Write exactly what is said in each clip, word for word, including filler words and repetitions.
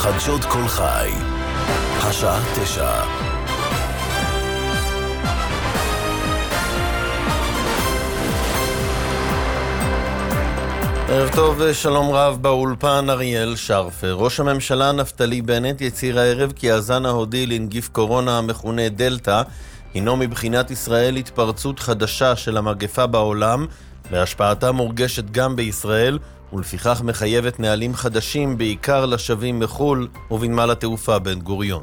חדשות כל חי, השעה תשע. ערב טוב ושלום רב, באולפן אריאל שרפר. ראש הממשלה נפתלי בנט יצהיר הערב כי הזן ההודי לנגיף קורונה המכונה דלתא הינו מבחינת ישראל התפרצות חדשה של המגפה בעולם, והשפעתה מורגשת גם בישראל, ולפיכך מחייבת נהלים חדשים בעיקר לשבים מחול ובנמל התעופה בן גוריון.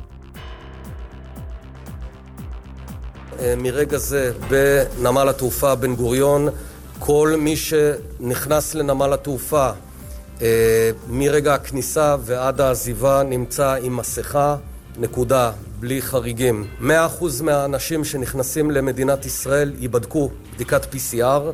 מרגע זה בנמל התעופה בן גוריון כל מי שנכנס לנמל התעופה מרגע הכניסה ועד העזיבה נמצא עם מסכה, נקודה, בלי חריגים. מאה אחוז מהאנשים שנכנסים למדינת ישראל ייבדקו בדיקת פי סי אר.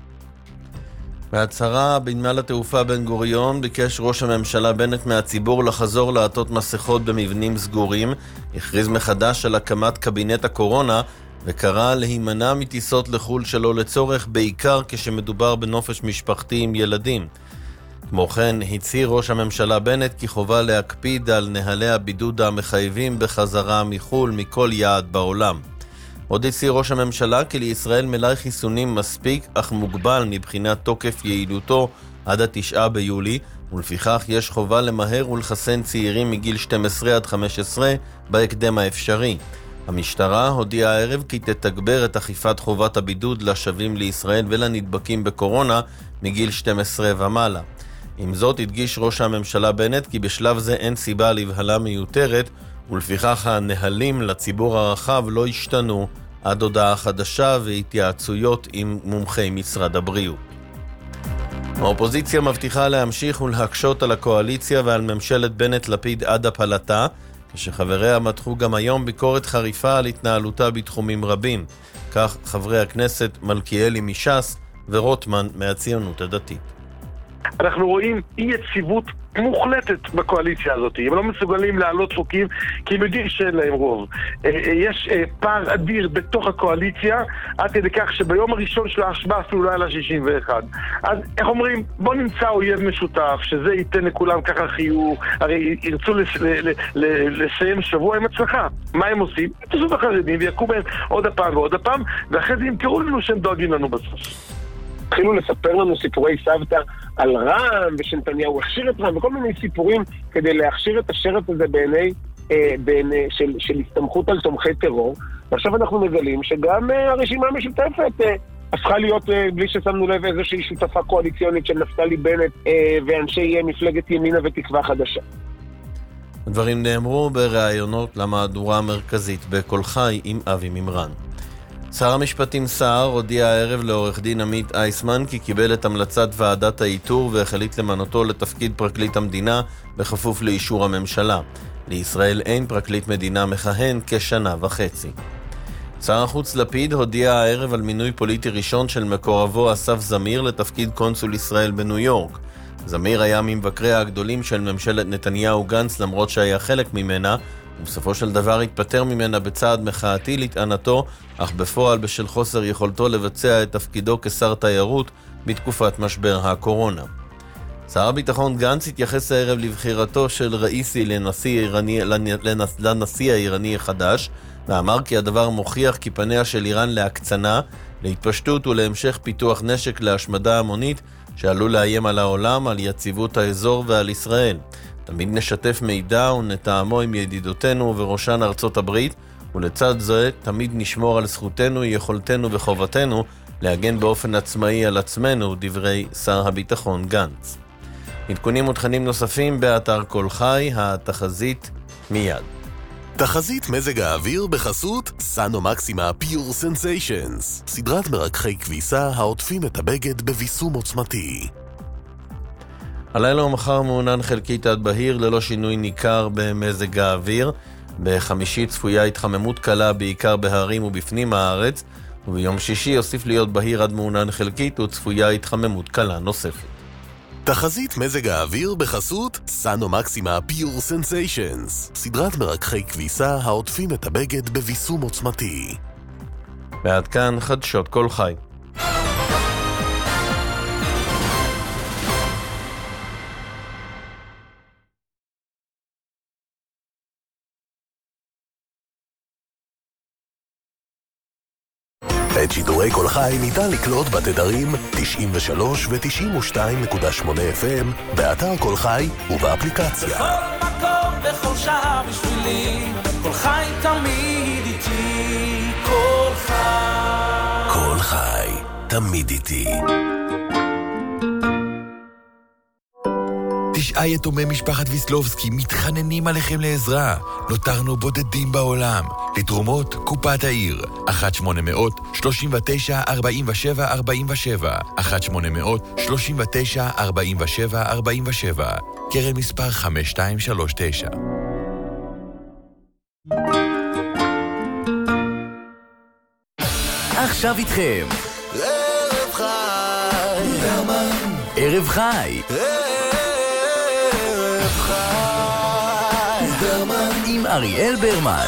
בהצהרה בנמל התעופה בן גוריון ביקש ראש הממשלה בנט מהציבור לחזור לעטות מסכות במבנים סגורים, הכריז מחדש על הקמת קבינט הקורונה וקרא להימנע מטיסות לחול שלא לצורך, בעיקר כשמדובר בנופש משפחתי עם ילדים. כמו כן הצהיר ראש הממשלה בנט כי חובה להקפיד על נהלי הבידוד המחייבים בחזרה מחול מכל יעד בעולם. עוד הצהיר ראש הממשלה כי לישראל מלאי חיסונים מספיק אך מוגבל מבחינת תוקף יעילותו עד התשעה ביולי, ולפיכך יש חובה למהר ולחסן צעירים מגיל שתים עשרה עד חמש עשרה בהקדם האפשרי. המשטרה הודיעה הערב כי תתגבר את אכיפת חובת הבידוד לשבים לישראל ולנדבקים בקורונה מגיל שתים עשרה ומעלה. עם זאת הדגיש ראש הממשלה בנט כי בשלב זה אין סיבה לבהלה מיותרת, ולפיכך הנהלים לציבור הרחב לא השתנו עד הודעה חדשה והתייעצויות עם מומחי משרד הבריאות. האופוזיציה מבטיחה להמשיך ולהקשות על הקואליציה ועל ממשלת בנט-לפיד עד הפלתה, כשחבריה מתחו גם היום ביקורת חריפה על התנהלותה בתחומים רבים. כך חברי הכנסת מלכיאלי מש"ס ורוטמן מהציונות הדתית. אנחנו רואים אי יציבות מוחלטת בקואליציה הזאת. הם לא מסוגלים להעלות חוקים כי הם יודעים שאין להם רוב. יש פער אדיר בתוך הקואליציה עד כדי כך שביום הראשון של ההשבעה אפילו לא היה לה שישים ואחת. אז איך אומרים? בוא נמצא אויב משותף שזה ייתן לכולם ככה חיוך. הרי ירצו לס... ל... ל... לסיים שבוע עם הצלחה. מה הם עושים? תעשו את החרדים ויקו בהם עוד הפעם ועוד הפעם, ואחרי זה ימכרו לנו שהם דואגים לנו בסוף. התחילו לספר לנו סיפורי סבתא על רע"מ ושנתניהו הכשיר את רע"מ וכל מיני סיפורים כדי להכשיר את השרץ הזה בעיני, אה, בעיני של, של הסתמכות על תומכי טרור. ועכשיו אנחנו מגלים שגם אה, הרשימה המשותפת אה, הפכה להיות, אה, בלי ששמנו לב, איזושהי שותפה קואליציונית של נפתלי בנט אה, ואנשי אה, מפלגת ימינה ותקווה חדשה. הדברים נאמרו בראיונות למהדורה המרכזית בכל חי עם אבי ממרן. שר המשפטים סער הודיע הערב לעורך דין עמית אייסמן כי קיבל את המלצת ועדת האיתור והחליט למנותו לתפקיד פרקליט המדינה בכפוף לאישור הממשלה. לישראל אין פרקליט מדינה מכהן כשנה וחצי. שר החוץ לפיד הודיע הערב על מינוי פוליטי ראשון של מקורבו אסף זמיר לתפקיד קונסול ישראל בניו יורק. זמיר היה ממבקריה הגדולים של ממשלת נתניהו גנץ למרות שהיה חלק ממנה, ובסופו של דבר התפטר ממנה בצעד מחאתי לטענתו, אך בפועל בשל חוסר יכולתו לבצע את תפקידו כשר תיירות בתקופת משבר הקורונה. שר הביטחון גנץ התייחס הערב לבחירתו של ראיסי לנשיא איראני, לנס, לנשיא האיראני החדש, ואמר כי הדבר מוכיח כי פניה של איראן להקצנה, להתפשטות ולהמשך פיתוח נשק להשמדה המונית שעלול לאיים על העולם, על יציבות האזור ועל ישראל. תמיד נשתף מידע ונתאמו עם ידידותינו ובראשן ארצות הברית, ולצד זה תמיד נשמור על זכותנו, יכולתנו וחובתנו להגן באופן עצמאי על עצמנו, דברי שר הביטחון גנץ. עדכונים ותכנים נוספים באתר כל חי, התחזית מיד. תחזית מזג האוויר בחסות סאנו מקסימה פיור סנסיישנס, סדרת מרככי כביסה העוטפים את הבגד בביסום עוצמתי. הלילה ומחר מעונן חלקית עד בהיר ללא שינוי ניכר במזג האוויר. בחמישי צפויה התחממות קלה בעיקר בהרים ובפנים הארץ, וביום שישי יוסיף להיות בהיר עד מעונן חלקית וצפויה התחממות קלה נוספת. תחזית מזג האוויר בחסות סאנו מקסימה פיור סנסיישנס, סדרת מרככי כביסה העוטפים את הבגד בביסום עוצמתי. ועד כאן חדשות כל חי. את שידורי כל חי ניתן לקלוט בתדרים תשעים ושלוש ו-תשעים ושתיים נקודה שמונה אף אם, באתר כל חי ובאפליקציה. בכל מקום, בכל שעה בשבילי, כל חי תמיד איתי, כל חי. כל חי, תמיד איתי. תשעה יתומי משפחת ויסלובסקי מתחננים עליכם לעזרה. נותרנו בודדים בעולם. לתרומות, קופת העיר. אחת שמונה מאות שלושים ותשע ארבעים ושבע ארבעים ושבע. אחת שמונה מאות שלושים ותשע ארבעים ושבע ארבעים ושבע. קרן מספר חמש שתיים שלוש תשע. עכשיו איתכם. ערב חי. ברמן. ערב חי. ברמן עם אריאל ברמן.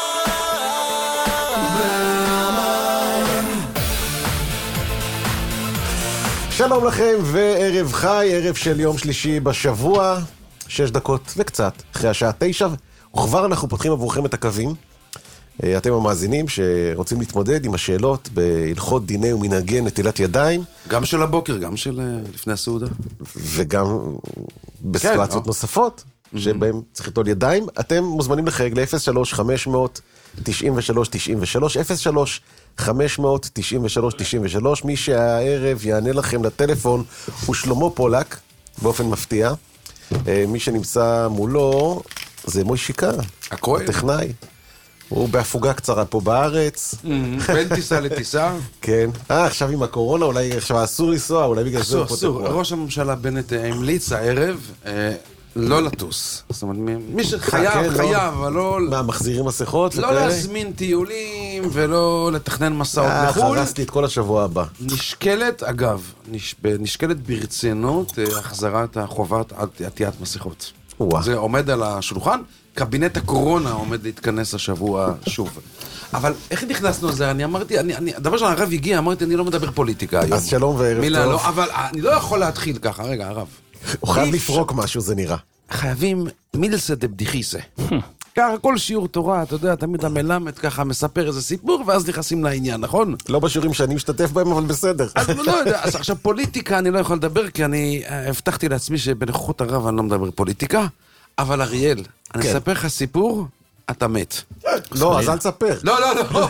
שלום לכם וערב חי, ערב של יום שלישי בשבוע, שש דקות וקצת אחרי השעה תשע, וכבר אנחנו פותחים עבורכם את הקווים. אתם המאזינים שרוצים להתמודד עם השאלות בהלכות דיני ומנהגי נטילת ידיים. גם של הבוקר, גם של לפני הסעודה. וגם בסיטואציות נוספות. שבהם צריך לטול ידיים. אתם מוזמנים לחייג ל-אפס שלוש חמש מאות תשעים ושלוש תשעים ושלוש, אפס שלוש חמש מאות תשעים ושלוש תשעים ושלוש. מי שהערב יענה לכם לטלפון הוא שלמה פולק, באופן מפתיע. מי שנמצא מולו זה מוישיקה, הטכנאי. הוא בהפוגה קצרה פה בארץ. בין טיסה לטיסה. כן. אה, עכשיו עם הקורונה, אולי עכשיו אסור לנסוע, אולי בגלל זה הוא פה אסור, אסור. ראש הממשלה בנט המליץ הערב לא לטוס. זאת אומרת, מי שחייב, חייב, אבל לא... מה, מחזירים מסכות? לא להזמין טיולים ולא לתכנן מסעות לחו"ל. חרסתי את כל השבוע הבא. נשקלת, אגב, נשקלת ברצינות החזרת החובת עטיית מסכות. זה עומד על השולחן. קבינט הקורונה עומד להתכנס השבוע שוב. אבל איך נכנסנו לזה? אני אמרתי, הדבר של הרב הגיע, אמרתי, אני לא מדבר פוליטיקה היום. אז שלום וערב טוב. אבל אני לא יכול להתחיל ככה, רגע, הרב. הוא חייב לפרוק משהו, זה נראה. חייבים מילסה דבדיחיסה. ככה כל שיעור תורה, אתה יודע, תמיד המלמד ככה מספר איזה סיפור, ואז נכנסים לעניין, נכון? לא בשיעורים שאני משתתף בהם, אבל בסדר. אז לא יודע, אז עכשיו פוליטיקה אני לא יכול לדבר, כי אני הבטחתי לעצמי שבנוכחות הרב אני לא מדבר פוליטיקה, אבל אריאל, אני אספר לך סיפור, אתה מת. לא, אז אל תספר. לא, לא, לא.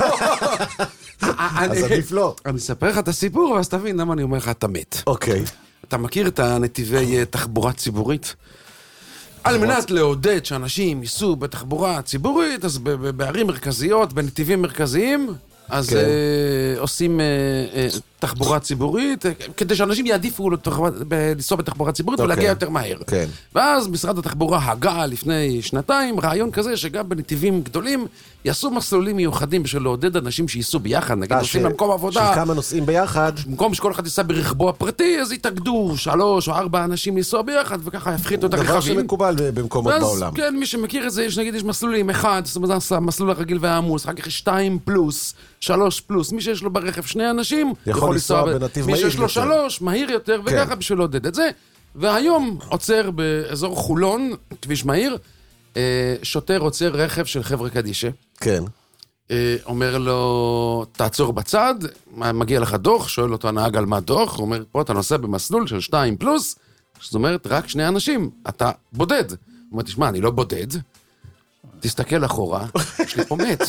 אז עדיף לא. אני אספר לך את הסיפור, ואז תבין למה אני אומר לך, אתה מת. אוקיי. אתה מכיר את הנתיבי תחבורה ציבורית? על מנת לעודד שאנשים ייסעו בתחבורה ציבורית, אז בערים מרכזיות, בנתיבים מרכזיים, אז כן. אה, עושים אה, אה, תחבורה ציבורית, אה, כדי שאנשים יעדיפו לנסוע בתחבורה ציבורית okay. ולהגיע יותר מהר. כן. ואז משרד התחבורה הגה לפני שנתיים רעיון כזה שגם בנתיבים גדולים יעשו מסלולים מיוחדים בשביל לעודד אנשים שייסעו ביחד, נגיד נוסעים למקום עבודה. של כמה נוסעים ביחד. במקום שכל אחד ייסע ברכבו הפרטי, אז יתאגדו שלוש או ארבע אנשים לנסוע ביחד, וככה יפחיתו את הרכבים. דבר שמקובל במקומות בעולם. כן, מי שמכיר את זה, יש נגיד יש מסלולים אחד, זאת אומרת, המסלול הרגיל והעמוס, אחר כך יש שתיים פלוס, שלוש פלוס, מי שיש לו ברכב שני אנשים, יכול לנסוע בנתיב מהיר יותר. מי שיש לו שלוש, מהיר יותר, וככה בשביל לעודד את זה. והיום עוצר באזור חולון, כביש מהיר, שוטר עוצר רכב של חבר'ה קדישה. כן. אומר לו, תעצור בצד, מגיע לך דוח, שואל אותו הנהג על מה דוח, הוא אומר, פה אתה נוסע במסלול של שתיים פלוס, זאת אומרת, רק שני אנשים, אתה בודד. הוא אומר, תשמע, אני לא בודד, תסתכל אחורה, יש לי פה מת.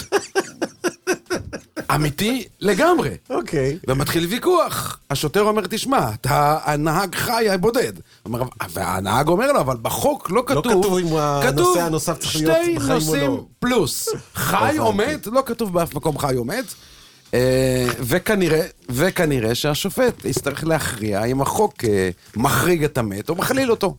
אמיתי לגמרי. אוקיי. ומתחיל ויכוח. השוטר אומר, תשמע, הנהג חי בודד. והנהג אומר לו, אבל בחוק לא כתוב. לא כתוב אם הנוסע הנוסף צריך להיות בחיים או לא. שתי נוסעים פלוס. חי או מת, לא כתוב באף מקום חי או מת. וכנראה, וכנראה שהשופט יצטרך להכריע אם החוק מחריג את המת או מכליל אותו.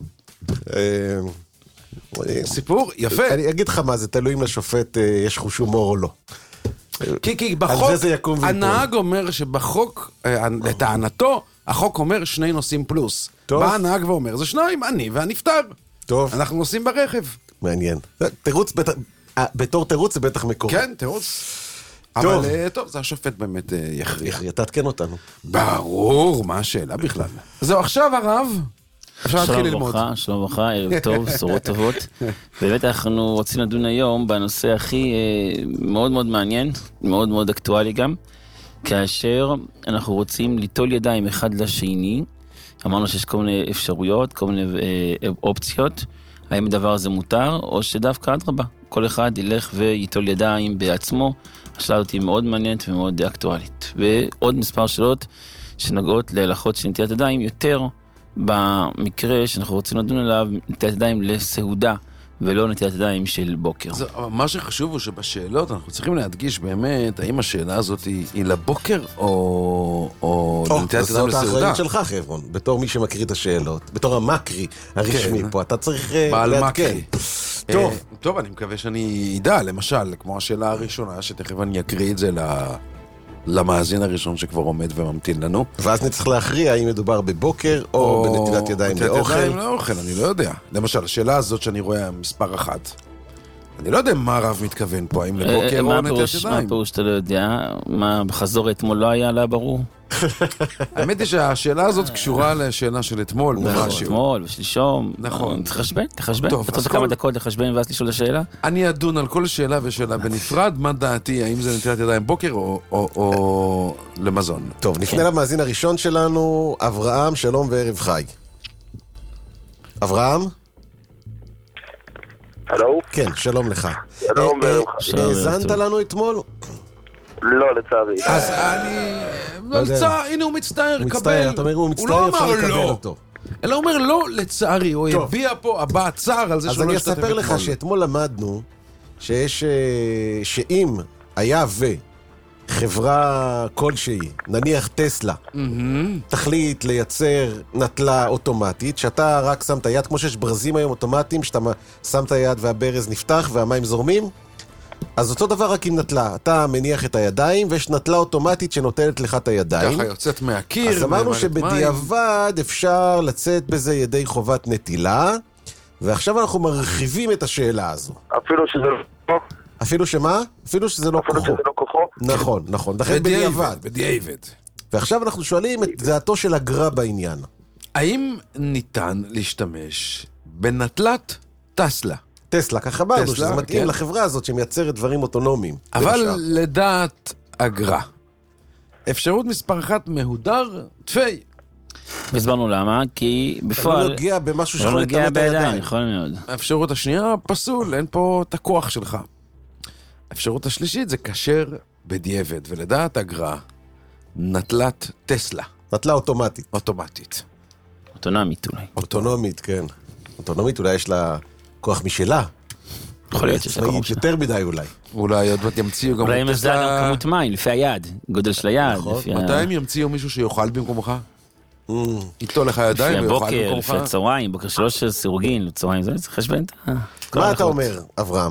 סיפור יפה. אני אגיד לך מה, זה תלוי אם לשופט יש חוש הומור או לא. כי, כי בחוק, הנהג אומר שבחוק, לטענתו, החוק אומר שני נוסעים פלוס. טוב. בא הנהג ואומר, זה שניים, אני והנפטר. טוב. אנחנו נוסעים ברכב. מעניין. תירוץ, בתור תירוץ זה בטח מקורי. כן, תירוץ. טוב. אבל טוב, זה השופט באמת יכריע. יכריע, תעדכן אותנו. ברור, מה השאלה בכלל. זהו, עכשיו הרב... שלום וברכה, שלום וברכה, ערב טוב, בשורות טובות. באמת אנחנו רוצים לדון היום בנושא הכי מאוד מאוד מעניין, מאוד מאוד אקטואלי גם, כאשר אנחנו רוצים ליטול ידיים אחד לשני, אמרנו שיש כל מיני אפשרויות, כל מיני אה, אופציות, האם הדבר הזה מותר, או שדווקא אדרבה, כל אחד ילך ויטול ידיים בעצמו. השאלה אותי מאוד מעניינת ומאוד אקטואלית. ועוד מספר שאלות שנוגעות להלכות של נטילת ידיים, יותר במקרה שאנחנו רוצים לדון עליו, נטילת ידיים לסעודה, ולא נטילת ידיים של בוקר. זה, מה שחשוב הוא שבשאלות אנחנו צריכים להדגיש באמת, האם השאלה הזאת היא, היא לבוקר או, או, או נטילת ידיים לסעודה. זאת האחריות שלך, חברון, בתור מי שמקריא את השאלות, בתור המקרי הרשמי כן. פה, אתה צריך לעדכן. טוב. Uh, טוב, אני מקווה שאני אדע, למשל, כמו השאלה הראשונה, שתכף אני אקריא את זה ל... למאזין הראשון שכבר עומד וממתין לנו. ואז נצטרך להכריע האם מדובר בבוקר או, או בנטילת ידיים לאוכל. נטילת ידיים לאוכל, אני לא יודע. למשל, השאלה הזאת שאני רואה מספר אחת. אני לא יודע מה הרב מתכוון פה, האם לבוקר או נטילת ידיים. מה הפירוש שאתה לא יודע? מה בחזור אתמול לא היה לה ברור? האמת היא שהשאלה הזאת קשורה לשאלה של אתמול. אתמול ושלשום. נכון. תחשבן, תחשבן. אתה רוצה כמה דקות לחשבן ואז לשאול השאלה? אני אדון על כל שאלה ושאלה בנפרד, מה דעתי, האם זה נטילת ידיים בוקר או למזון. טוב, נפנה למאזין הראשון שלנו, אברהם, שלום וערב חי. אברהם? הלו? כן, שלום לך. שלום וערב חי. האזנת לנו אתמול? לא, לצערי. אז אני... הנה הוא מצטער, הוא מצטער, אתה אומר, הוא מצטער, אפשר לקבל אותו. אלא הוא אומר לא, לצערי, הוא הביע פה הבא צער על זה שלא השתתף אתמול. אז אני אספר לך שאתמול למדנו שיש... שאם היה ו... חברה כלשהי, נניח טסלה, תחליט לייצר נטלה אוטומטית, שאתה רק שם את היד, כמו שיש ברזים היום אוטומטיים, שאתה שם את היד והברז נפתח והמים זורמים, אז אותו דבר רק עם נטלה. אתה מניח את הידיים, ויש נטלה אוטומטית שנוטלת לך את הידיים. ככה יוצאת מהקיר. אז אמרנו שבדיעבד אפשר לצאת בזה ידי חובת נטילה, ועכשיו אנחנו מרחיבים את השאלה הזו. אפילו שזה לא... אפילו שמה? אפילו שזה לא כוחו. אפילו שזה לא כוחו. נכון, נכון. לכן בדיעבד. בדיעבד. ועכשיו אנחנו שואלים את דעתו של הגר"א בעניין. האם ניתן להשתמש בנטלת טסלה? טסלה, ככה אמרנו, שזה מתאים לחברה הזאת שמייצרת דברים אוטונומיים. אבל לדעת הגר"א, אפשרות מספר אחת מהודר, תפי. והסברנו למה, כי בפועל... לא נוגע במשהו שלא נוגע בידיים, נכון מאוד. האפשרות השנייה, פסול, אין פה את הכוח שלך. האפשרות השלישית זה כשר בדיעבד, ולדעת הגר"א, נטלת טסלה. נטלה אוטומטית. אוטומטית. אוטונומית אולי. אוטונומית, כן. אוטונומית אולי יש לה כוח משלה. יכול להיות שיש לה כוח משלה. יותר מדי אולי. אולי עוד מעט ימציאו גם... אולי הם ימציאו גם כמות מים, לפי היד, גודל של היד. מתי הם ימציאו מישהו שיוכל במקומך? איתו לך ידיים ויוכל במקומך? לפי הצהריים, בוקר שלוש של סירוגין, לצהריים, זה צריך חשבן. מה אתה אומר, אברהם?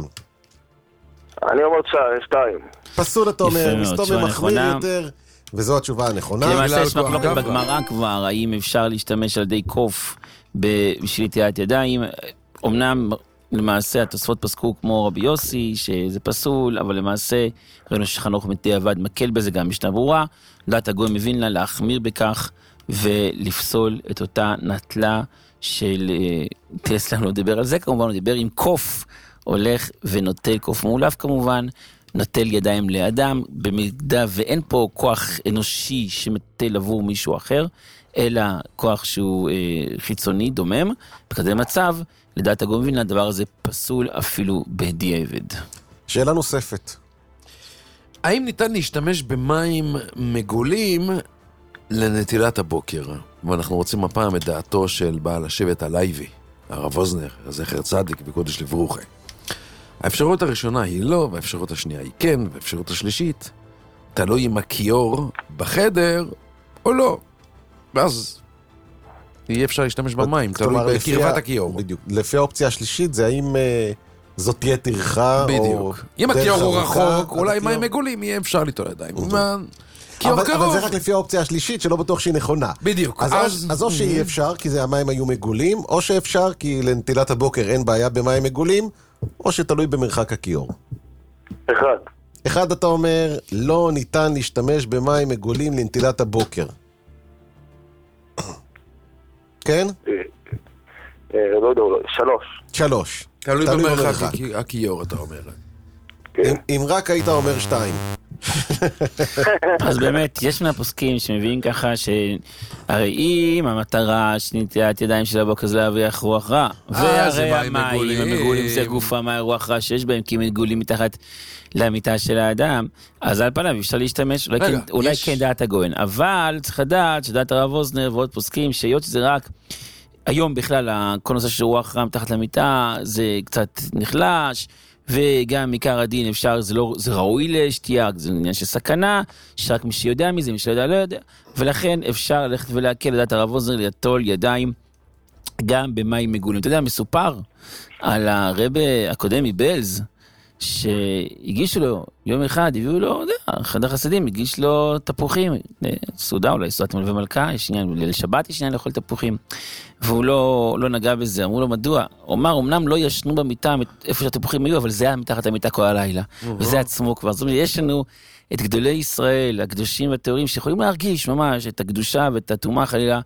אני אומר שתיים. פסול אתה אומר, מסתום ממחמיר יותר, וזו התשובה הנכונה. כי למעשה יש מחלוקת בגמרא כבר, האם אפשר להשתמש על ידי קוף בשביל נטילת ידיים. אמנם למעשה התוספות פסקו כמו רבי יוסי, שזה פסול, אבל למעשה ראינו שחנוך בדיעבד מקל בזה, גם משנה ברורה. דעת הגויים מבין לה להחמיר בכך ולפסול את אותה נטלה של טסלה. לא דיבר על זה, כמובן הוא דיבר עם קוף, הולך ונוטל קוף מאולף כמובן, נוטל ידיים לאדם, במידה ואין פה כוח אנושי שמטל עבור מישהו אחר, אלא כוח שהוא אה, חיצוני, דומם. בכזה מצב, לדעת הגויים, הדבר הזה פסול אפילו בדיעבד. שאלה נוספת. האם ניתן להשתמש במים מגולים לנטילת הבוקר? ואנחנו רוצים הפעם את דעתו של בעל השבט הלייבי, הרב אוזנר, הזכר צדיק בקודש לברוכה. האפשרות הראשונה היא לא, והאפשרות השנייה היא כן, והאפשרות השלישית תלוי עם הכיור בחדר או לא. ואז אי אפשר להשתמש במים, תלוי בקרבת הכיור. בדיוק. לפי האופציה השלישית זה האם זאת תהיה טרחה או... בדיוק. אם הכיור הוא רחוק, אולי מים מגולים יהיה אפשר ליטול ידיים. אבל זה רק לפי האופציה השלישית שלא בטוח שהיא נכונה. בדיוק. אז או שאי אפשר כי המים היו מגולים, או שאפשר כי לנטילת הבוקר אין בעיה במים מגולים, או שתלוי במרחק הכיור. אחד. אחד אתה אומר, לא ניתן להשתמש במים מגולים לנטילת הבוקר. כן? לא יודע, שלוש. שלוש. תלוי במרחק הכיור, אתה אומר. אם רק היית אומר שתיים. אז באמת, יש מהפוסקים שמביאים ככה שהרי אם המטרה שנטיית ידיים של הבוקר זה להבריח רוח רע, והרי המים המגולים זה גופה מהרוח רע שיש בהם, כי הם מגולים מתחת למיטה של האדם, אז על פניו אפשר להשתמש, אולי, רגע, כן, אולי יש... כן דעת הגויין, אבל צריך לדעת שדעת הרב אוזנר ועוד פוסקים, שהיות שזה רק, היום בכלל, כל נושא של רוח רע מתחת למיטה, זה קצת נחלש, וגם עיקר הדין אפשר, זה, לא, זה ראוי לשתייה, זה עניין של סכנה, שרק מי שיודע מזה, מי שיודע לא יודע, ולכן אפשר ללכת ולהקל לדעת הרב אוזנר, לטול ידיים, גם במים מגולים. אתה יודע, מסופר על הרבי הקודם מבלז, שהגישו לו, יום אחד הביאו לו, יודע, אחד החסידים הגיש לו תפוחים, סעודה אולי, סעודת מלווה מלכה, יש עניין, ליל שבת יש עניין לאכול תפוחים, והוא לא, לא נגע בזה, אמרו לו מדוע, הוא אמר, אמנם לא ישנו במיטה איפה שהתפוחים היו, אבל זה היה מתחת המיטה כל הלילה, וזה עצמו כבר, זאת אומרת, יש לנו את גדולי ישראל, הקדושים והטהורים, שיכולים להרגיש ממש את הקדושה ואת הטומאה חלילה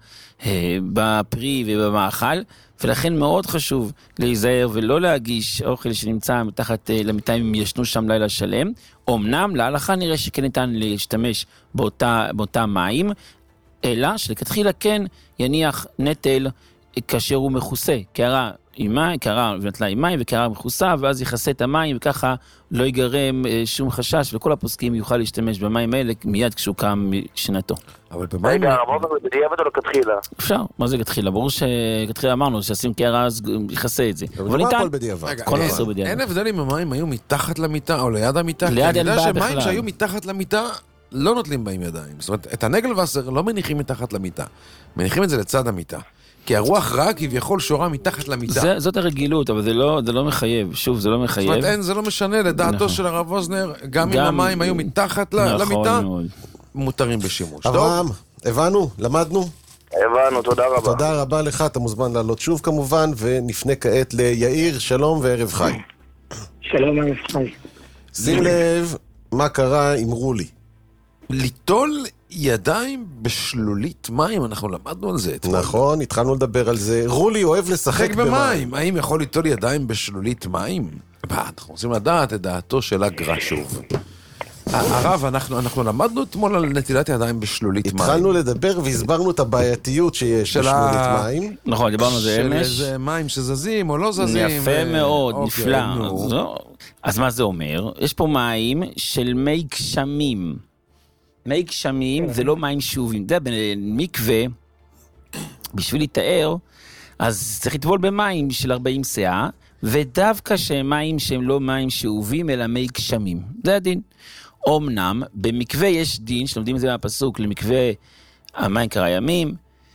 בפרי ובמאכל, ולכן מאוד חשוב להיזהר ולא להגיש אוכל שנמצא מתחת למיטה אם ישנו שם לילה שלם. אמנם להלכה נראה שכן ניתן להשתמש באותה, באותה מים, אלא שלכתחילה כן יניח נטל כאשר הוא מכוסה, קערה עם מים, קערה ונטלה עם מים וקערה מכוסה, ואז יכסה את המים וככה לא ייגרם שום חשש, וכל הפוסקים יוכל להשתמש במים האלה מיד כשהוא קם משנתו. אבל במים... רגע, אמרנו בדיעבד או לכתחילה? אפשר, מה זה כתחילה? ברור שכתחילה אמרנו שעשים קערה אז יכסה את זה. אבל ניתן... הכל בדיעבד. כל נעשו בדיעבד. אין הבדל אם המים היו מתחת למיטה או ליד המיטה? ליד אין בעיה בכלל. שמים שהיו מתחת למיטה לא נוטלים בהם ידיים. זאת אומרת, את הנגל וסר לא מניחים מתחת למיטה. מניחים את זה לצד המיטה. כי הרוח רע כביכול שורה מתחת למיטה. זה, זאת הרגילות, אבל זה לא, זה לא מחייב. שוב, זה לא מחייב. זאת אומרת, אין, זה לא משנה לדעתו נכון. של הרב אוזנר, גם, גם אם המים היו מתחת נכון למיטה, מאוד. מותרים בשימוש. אברהם, הבנו, למדנו. הבנו, תודה רבה. תודה רבה לך, אתה מוזמן לעלות שוב כמובן, ונפנה כעת ליאיר, שלום וערב חי. שלום ערב חי. שים לב מה קרה עם רולי. ליטול ידיים בשלולית מים, אנחנו למדנו על זה. נכון, התחלנו לדבר על זה. רולי אוהב לשחק במים. האם יכול ליטול ידיים בשלולית מים? אנחנו רוצים לדעת את דעתו של הגר"א שוב. הרב, אנחנו, אנחנו למדנו אתמול על נטילת ידיים בשלולית מים. התחלנו לדבר והסברנו את הבעייתיות שיש בשלולית מים. נכון, דיברנו על זה אמש. של איזה מים שזזים או לא זזים. יפה מאוד, נפלא. אז מה זה אומר? יש פה מים של מי גשמים. מי גשמים זה לא מים שאובים. אתה יודע, במקווה, בשביל להתאר, אז צריך לטבול במים של ארבעים סאה, ודווקא שהם מים שהם לא מים שאובים, אלא מי גשמים. זה הדין. אמנם, במקווה יש דין, שלומדים את זה מהפסוק, למקווה המים קרא ימים,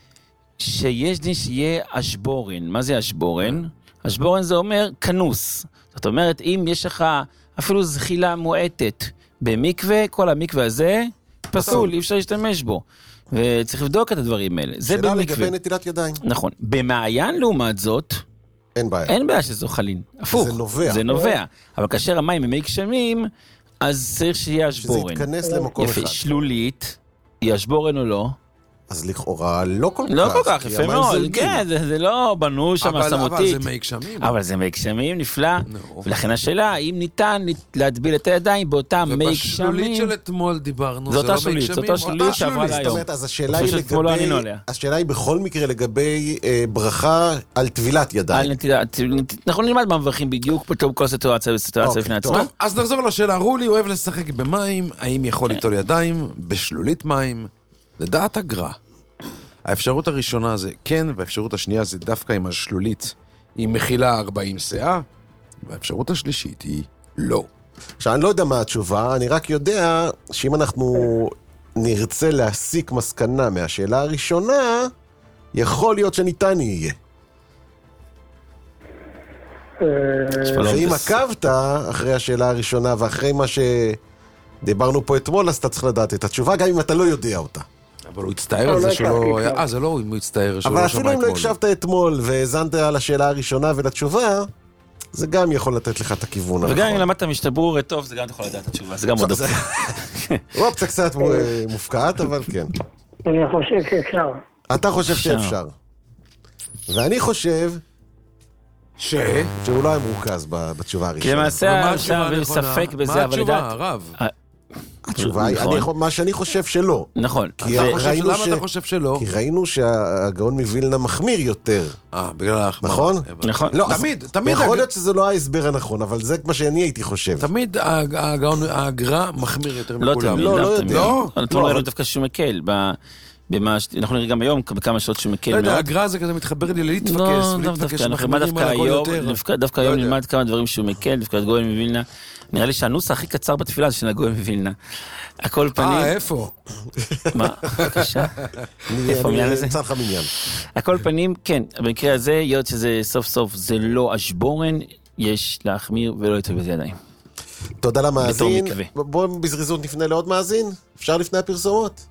שיש דין שיהיה אשבורן. מה זה אשבורן? אשבורן זה אומר כנוס. זאת אומרת, אם יש לך אפילו זחילה מועטת במקווה, כל המקווה הזה פסול, אי אפשר להשתמש בו. וצריך לבדוק את הדברים האלה. זה שאלה לגבי נטילת ידיים. נכון. במעיין לעומת זאת, אין בעיה. אין בעיה שזו חלין. הפוך. זה נובע. זה נובע. אבל כאשר המים הם מי גשמים, אז צריך שיהיה אשבורן. שזה יתכנס למקום אחד. יפה, שלולית, היא אשבורן או לא? אז לכאורה לא כל כך. לא כל כך, יפה מאוד. כן, זה לא בנו שם סמותית. אבל זה מי גשמים. אבל זה מי גשמים, נפלא. ולכן השאלה, האם ניתן להטביל את הידיים באותם מי גשמים? ובשלולית של אתמול דיברנו, זה לא מי גשמים. זאת אותה שלולית שעברה להיום. זאת אומרת, אז השאלה היא לגבי, השאלה היא בכל מקרה לגבי ברכה על טבילת ידיים. אנחנו נלמד מה מברכים בדיוק, פתאום כל סיטואציה וסיטואציה בפני עצמה. אז נחזור לשאלה, רולי אוהב לשחק במים, האם יכול ליטול ידיים בשלולית מים? לדעת הגר"א, האפשרות הראשונה זה כן, והאפשרות השנייה זה דווקא עם השלולית, היא מכילה ארבעים סאה, והאפשרות השלישית היא לא. עכשיו, אני לא יודע מה התשובה, אני רק יודע שאם אנחנו נרצה להסיק מסקנה מהשאלה הראשונה, יכול להיות שניתן יהיה. ואם עקבת אחרי השאלה הראשונה ואחרי מה שדיברנו פה אתמול, אז אתה צריך לדעת את התשובה, גם אם אתה לא יודע אותה. אבל הוא הצטער על זה שלא... אה, זה לא אם הוא הצטער שלא אבל אפילו אם לא הקשבת אתמול והזנת על השאלה הראשונה ולתשובה, זה גם יכול לתת לך את הכיוון הנכון. וגם אם למדת משתברור טוב, זה גם יכול לדעת את התשובה, זה גם עוד אופציה. הוא אופציה קצת מופקעת, אבל כן. אני חושב שאפשר. אתה חושב שאפשר. ואני חושב ש... שהוא לא היה מרוכז בתשובה הראשונה. כי למעשה עכשיו יש ספק בזה, מה התשובה, הרב? התשובה היא, מה שאני חושב שלא. נכון. למה אתה חושב שלא? כי ראינו שהגאון מווילנה מחמיר יותר. אה, בגלל ההחמרה. נכון? נכון. תמיד, תמיד. יכול להיות שזה לא ההסבר הנכון, אבל זה מה שאני הייתי חושב. תמיד הגאון, הגר"א מחמיר יותר מכולם. לא, לא יודע. לא? אתמול ראינו דווקא שהוא מקל, אנחנו נראה גם היום בכמה שעות שהוא מקל מאוד. לא יודע, הגר"א זה כזה מתחבר לי להתפקס, ולהתפקס מחמירים על הכל יותר. דווקא היום נלמד כמה דברים שהוא מקל, דווקא הגאון מווילנה. נראה לי שהנוסח הכי קצר בתפילה זה של הגאון מווילנה. הכל פנים... אה, איפה? מה? בבקשה. איפה מניין הזה? צריך מניין. הכל פנים, כן. במקרה הזה, היות שזה סוף סוף זה לא אשבורן, יש להחמיר ולא לטוב בזה ידיים. תודה למאזין. בואו בזריזות נפנה לעוד מאזין. אפשר לפני הפרסומות?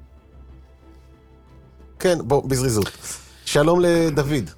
כן, בואו בזריזות. שלום לדוד.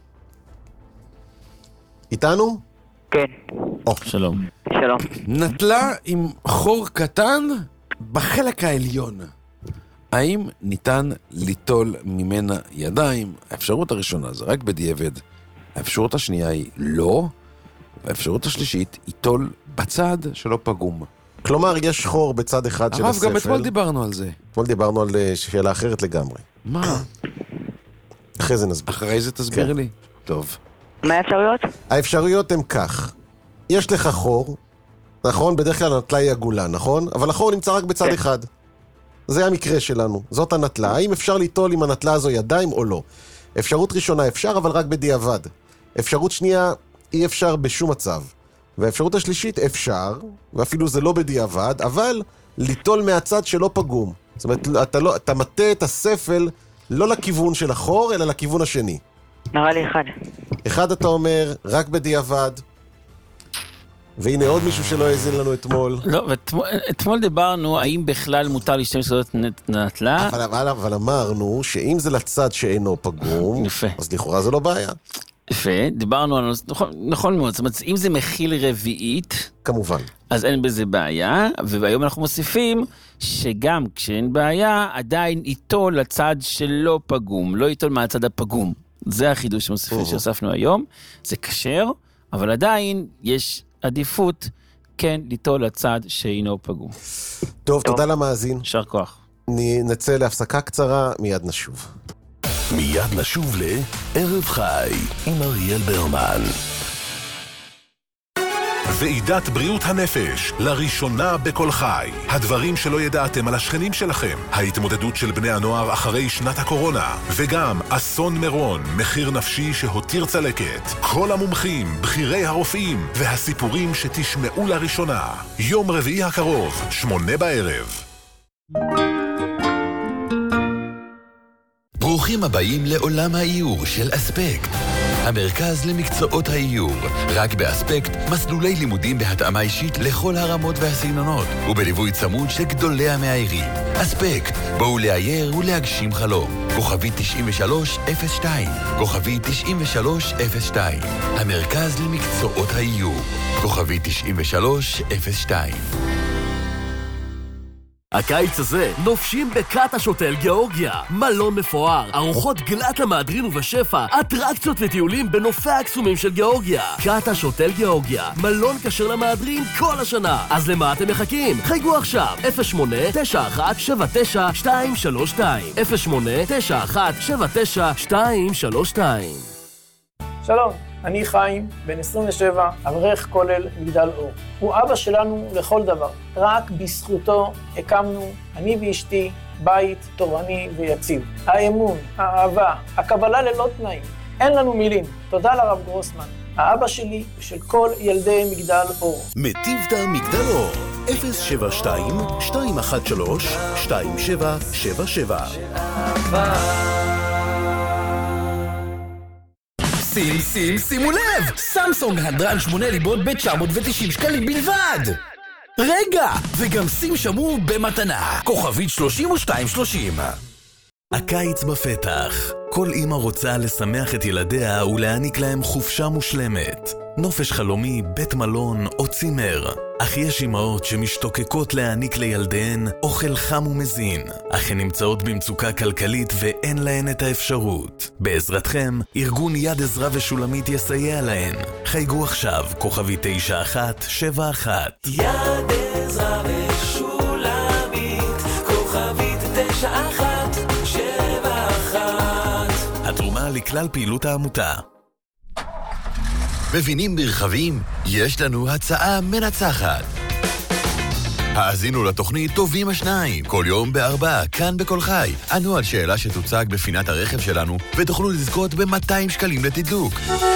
איתנו? כן. שלום. שלום. נטלה עם חור קטן בחלק העליון. האם ניתן ליטול ממנה ידיים? האפשרות הראשונה זה רק בדיעבד. האפשרות השנייה היא לא. והאפשרות השלישית היא ליטול בצד שלא פגום. כלומר, יש חור בצד אחד של הספל. הרב, גם אתמול דיברנו על זה. אתמול דיברנו על שאלה אחרת לגמרי. מה? אחרי זה נסביר. אחרי זה תסביר לי. טוב. מה האפשרויות? האפשרויות הן כך. יש לך חור, נכון? בדרך כלל הנטלה היא עגולה, נכון? אבל החור נמצא רק בצד אחד. זה המקרה שלנו. זאת הנטלה. האם אפשר ליטול עם הנטלה הזו ידיים או לא? אפשרות ראשונה אפשר, אבל רק בדיעבד. אפשרות שנייה, אי אפשר בשום מצב. והאפשרות השלישית אפשר, ואפילו זה לא בדיעבד, אבל ליטול מהצד שלא פגום. זאת אומרת, אתה, לא, אתה מטה את הספל לא לכיוון של החור, אלא לכיוון השני. נראה לי אחד. אחד אתה אומר, רק בדיעבד. והנה עוד מישהו שלא האזין לנו אתמול. לא, ואתמול דיברנו, האם בכלל מותר להשתמש בזאת נטלה? אבל, אבל, אבל אמרנו שאם זה לצד שאינו פגום, אז לכאורה זה לא בעיה. יפה, דיברנו על... נכון, נכון מאוד, זאת אומרת, אם זה מכיל רביעית... כמובן. אז אין בזה בעיה, והיום אנחנו מוסיפים שגם כשאין בעיה, עדיין איתו לצד שלא פגום, לא איתו מהצד הפגום. זה החידוש שמוסיפים שהוספנו היום, זה קשר, אבל עדיין יש עדיפות, כן, ליטול לצד שאינו פגום. טוב, תודה למאזין. שר כוח. נצא להפסקה קצרה, מיד נשוב. מיד נשוב לערב חי עם אריאל ברמן. ועידת בריאות הנפש, לראשונה בכל חי. הדברים שלא ידעתם על השכנים שלכם, ההתמודדות של בני הנוער אחרי שנת הקורונה, וגם אסון מירון, מחיר נפשי שהותיר צלקת. כל המומחים, בחירי הרופאים, והסיפורים שתשמעו לראשונה. יום רביעי הקרוב, שמונה בערב. ברוכים הבאים לעולם האיור של אספקט. המרכז למקצועות האיור. רק באספקט, מסלולי לימודים בהתאמה אישית לכל הרמות והסגנונות, ובליווי צמוד של גדולי המאיירים. אספקט, בואו לאייר ולהגשים חלום. כוכבי תשעים ושלוש אפס שתיים, כוכבי תשעים ושלוש אפס שתיים. המרכז למקצועות האיור. כוכבי תשעים ושלוש אפס שתיים. הקיץ הזה נופשים בקאטה שוטל גיאורגיה. מלון מפואר, ארוחות גלת למהדרין ובשפע, אטרקציות וטיולים בנופי הקסומים של גיאורגיה. קאטה שוטל גיאורגיה, מלון כשר למהדרין כל השנה. אז למה אתם מחכים? חייגו עכשיו אפס שמונה תשע אחת שבע תשע שתיים שלוש שתיים אפס שמונה תשע אחת שבע תשע שתיים שלוש שתיים. שלום, אני חיים, בן עשרים ושבע, אברך כולל מגדל אור. הוא אבא שלנו לכל דבר. רק בזכותו הקמנו, אני ואשתי, בית תורני ויציב. האמון, האהבה, הקבלה ללא תנאים. אין לנו מילים. תודה לרב גרוסמן, האבא שלי ושל כל ילדי מגדל אור. מטיבתא מגדל אור, אפס שבע שתיים שתיים אחת שלוש שתיים שבע שבע שבע. שים, שים, שימו לב! סמסונג הדרן שמונה ליבות ב-תשע מאות ותשעים שקלים בלבד! רגע! וגם שים שמור במתנה! כוכבית שלושים ושתיים שלושים. הקיץ בפתח. כל אמא רוצה לשמח את ילדיה ולהעניק להם חופשה מושלמת. נופש חלומי, בית מלון או צימר. אך יש אמהות שמשתוקקות להעניק לילדיהן אוכל חם ומזין, אך הן נמצאות במצוקה כלכלית ואין להן את האפשרות. בעזרתכם, ארגון יד עזרא ושולמית יסייע להן. חייגו עכשיו, כוכבי תשע אחת שבע אחת. יד עזרא ושולמית אחת שבע אחת. התרומה לכלל פעילות העמותה. מבינים מרחבים? יש לנו הצעה מנצחת. האזינו לתוכנית טובים השניים, כל יום בארבע, כאן בכל חי. ענו על שאלה שתוצג בפינת הרכב שלנו, ותוכלו לזכות ב-מאתיים שקלים לתדלוק.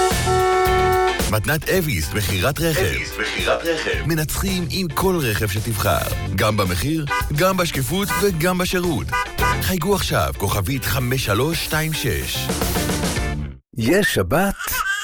מתנת אביס, מחירת רכב. אביס, מחירת רכב. מנצחים עם כל רכב שתבחר. גם במחיר, גם בשקיפות וגם בשירות. חייגו עכשיו, כוכבית חמש שלוש שתיים שש. יש שבת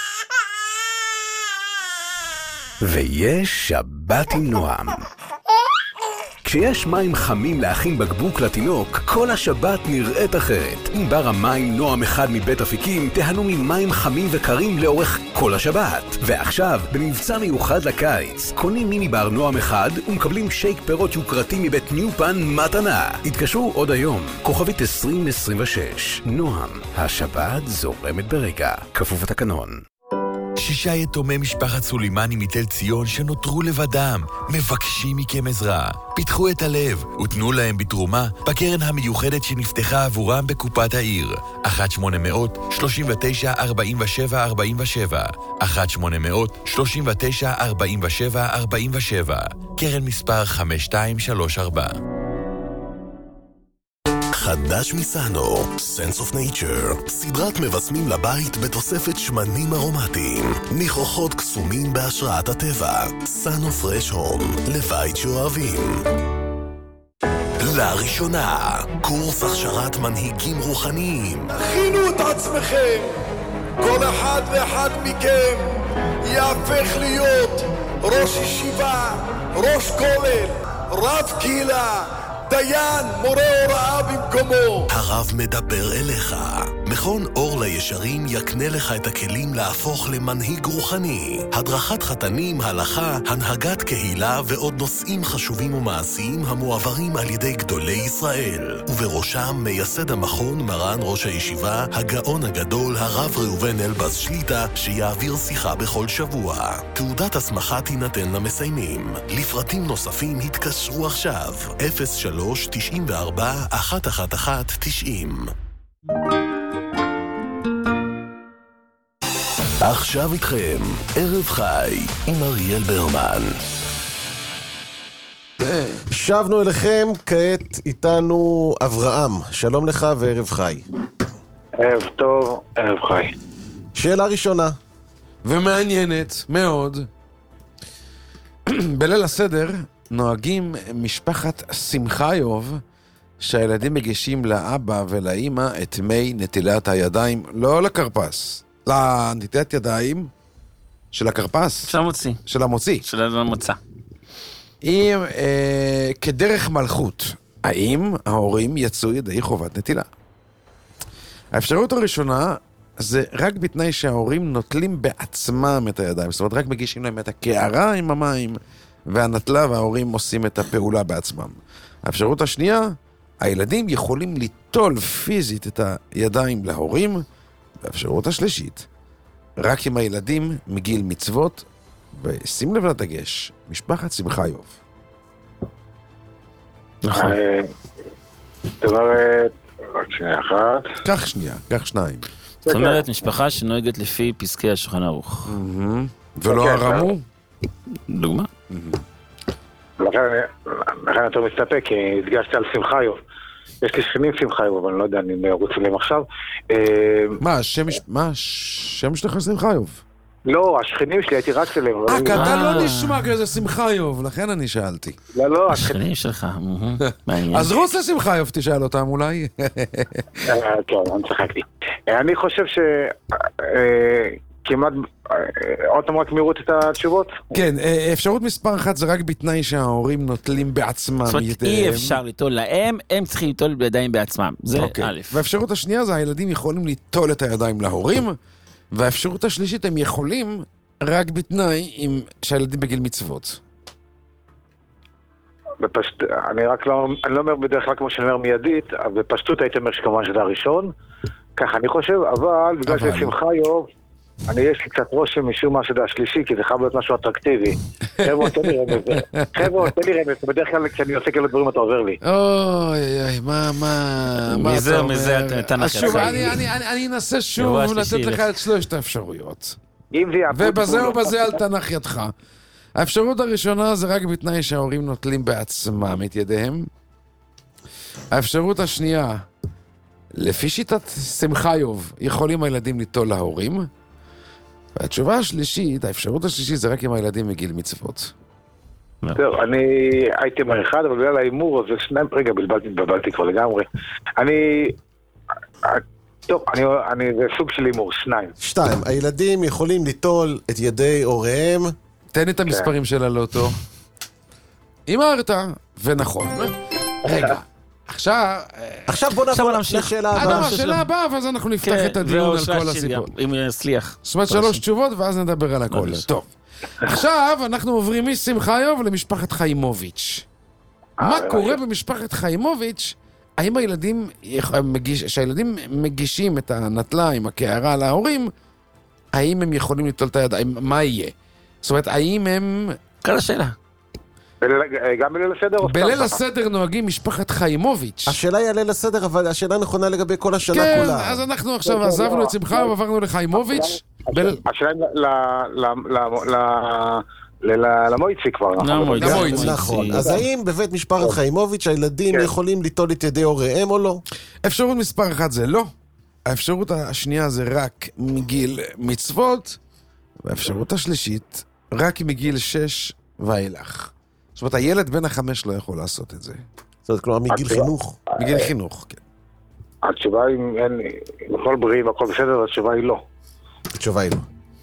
ויש שבת עם נועם. כשיש מים חמים להכין בקבוק לתינוק, כל השבת נראית אחרת. עם בר המים נועם אחד מבית אפיקים, תהנו ממים חמים וקרים לאורך כל השבת. ועכשיו, במבצע מיוחד לקיץ, קונים מיני בר נועם אחד ומקבלים שייק פירות יוקרתי מבית ניופן מתנה. התקשרו עוד היום, כוכבית עשרים עשרים ושש. נועם, השבת זורמת ברגע. כפוף התקנון. שישה יתומי משפחת סולימני מתל ציון שנותרו לבדם, מבקשים מכם עזרה. פיתחו את הלב ותנו להם בתרומה בקרן המיוחדת שנפתחה עבורם בקופת העיר. אחת שמונה מאות שלושים ותשע ארבעים ושבע ארבעים ושבע אחת שמונה מאות שלושים ותשע ארבעים ושבע ארבעים ושבע. קרן מספר חמש שתיים שלוש ארבע. חדש מסאנו, Sense of Nature, סדרת מבשמים לבית בתוספת שמנים ארומטיים, ניחוחות קסומים בהשראת הטבע. סאנו פרש הום, לבית שאוהבים. לראשונה, קורס הכשרת מנהיגים רוחניים. הכינו את עצמכם, כל אחד ואחד מכם יהפך להיות ראש ישיבה, ראש כולל, רב קהילה, דיין, מורה הוראה במקומו. הרב מדבר אליך. מכון אור לישרים יקנה לך את הכלים להפוך למנהיג רוחני. הדרכת חתנים, הלכה, הנהגת קהילה ועוד נושאים חשובים ומעשיים המועברים על ידי גדולי ישראל. ובראשם מייסד המכון מרן ראש הישיבה, הגאון הגדול, הרב ראובן אלבז שליטה, שיעביר שיחה בכל שבוע. תעודת הסמכה תינתן למסיימים. לפרטים נוספים התקשרו עכשיו. אפס שלוש תשעים וארבע אחת אחת אחת תשעים. עכשיו איתכם, ערב חי עם אריאל ברמן. שבנו אליכם, כעת איתנו אברהם. שלום לך וערב חי. ערב טוב, ערב חי. שאלה ראשונה. ומעניינת מאוד. בליל הסדר נוהגים משפחת שמחיוב שהילדים מגישים לאבא ולאמא את מי נטילת הידיים, לא לקרפס, לנטילת ידיים של הקרפס. של המוציא. של המוציא. של המוצא. עם, אה, כדרך מלכות, האם ההורים יצאו ידי חובת נטילה? האפשרות הראשונה זה רק בתנאי שההורים נוטלים בעצמם את הידיים, זאת אומרת רק מגישים להם את הקערה עם המים והנטלה, וההורים עושים את הפעולה בעצמם. האפשרות השנייה, הילדים יכולים ליטול פיזית את הידיים להורים, והאפשרות השלישית, רק עם הילדים מגיל מצוות, ושים לב לדגש, משפחת שמחיוב. נכון. דבר, רק שנייה אחת. קח שנייה, קח שניים. זאת אומרת, משפחה שנוהגת לפי פסקי השולחן ערוך. ולא הרמו? דוגמה. לכן אתה מסתפק, כי הדגשתי על שמחיוב. יש לי שכנים שמחיוב, אבל אני לא יודע, אני רוצה להם עכשיו. מה, השם שלך שמחיוב? לא, השכנים שלי, הייתי רץ אליהם. אה, כי אתה לא נשמע כזה שמחיוב, לכן אני שאלתי. לא, לא. השכנים שלך, אז רוצה שמחיוב, תשאל אותם אולי. כן, אני צחקתי. אני חושב ש... כמעט, עוד פעם רק מהירות את התשובות? כן, אפשרות מספר אחת זה רק בתנאי שההורים נוטלים בעצמם ידיהם. זאת אומרת, אי אפשר ליטול להם, הם צריכים ליטול בידיים בעצמם. זה א'. והאפשרות השנייה זה הילדים יכולים ליטול את הידיים להורים, והאפשרות השלישית הם יכולים רק בתנאי שהילדים בגיל מצוות. בפשט... אני רק לא, אני לא אומר בדרך כלל כמו שאני אומר מיידית, אבל בפשטות הייתי אומר שכמובן שזה הראשון, ככה אני חושב, אבל בגלל ששמחיוב אני יש לי קצת רושם משום מה שזה השלישי, כי זה חייב להיות משהו אטרקטיבי. חבר'ה, תן לי רמז. חבר'ה, תן לי רמז. בדרך כלל כשאני עושה כאלה דברים אתה עובר לי. אוי, אוי, מה, מה, מה אתה אומר? מזה אתה נתן לך שוב, אני אנסה שוב לתת לך את שלושת האפשרויות. ובזה או בזה על תנח ידך. האפשרות הראשונה זה רק בתנאי שההורים נוטלים בעצמם את ידיהם. האפשרות השנייה, לפי שיטת שמחיוב, יכולים הילדים ליטול להורים. והתשובה השלישית, האפשרות השלישית זה רק אם הילדים מגיל מצוות. טוב, אני הייתי מאחד, אבל בגלל האימור, זה שניים, רגע, בלבלתי, בלבלתי כבר לגמרי. אני... טוב, אני, אני, זה סוג של אימור, שניים. שתיים, הילדים יכולים ליטול את ידי הוריהם. תן את המספרים של הלוטו. אמרת, ונכון. רגע, עכשיו... עכשיו בוא נעבור לשאלה הבאה. השאלה הבאה, ואז אנחנו נפתח את הדיון על כל הסיפור. אם יצליח. זאת אומרת, שלוש תשובות, ואז נדבר על הכל. טוב. עכשיו אנחנו עוברים משמחיוב למשפחת חיימוביץ'. מה קורה במשפחת חיימוביץ'? האם הילדים, שהילדים מגישים את הנטלה עם הקערה להורים, האם הם יכולים ליטול את הידיים? מה יהיה? זאת אומרת, האם הם... כל השאלה. גם בליל הסדר? בליל הסדר נוהגים משפחת חיימוביץ'. השאלה היא על ליל הסדר, אבל השאלה נכונה לגבי כל השנה כן, כולה. כן, אז אנחנו עכשיו עזבנו את שמחה ועברנו לחיימוביץ'. השאלה למויצי כבר. נכון. אז האם בבית משפחת חיימוביץ' הילדים יכולים ליטול את ידי הוריהם או לא? אפשרות מספר אחת זה לא. האפשרות השנייה זה רק מגיל מצוות, והאפשרות השלישית רק מגיל שש ואילך. זאת אומרת, הילד בן החמש לא יכול לעשות את זה. זאת אומרת, כלומר, מגיל חינוך. מגיל חינוך, כן. התשובה היא, אין, בכל בריאים, הכל בסדר, התשובה היא לא. התשובה היא לא.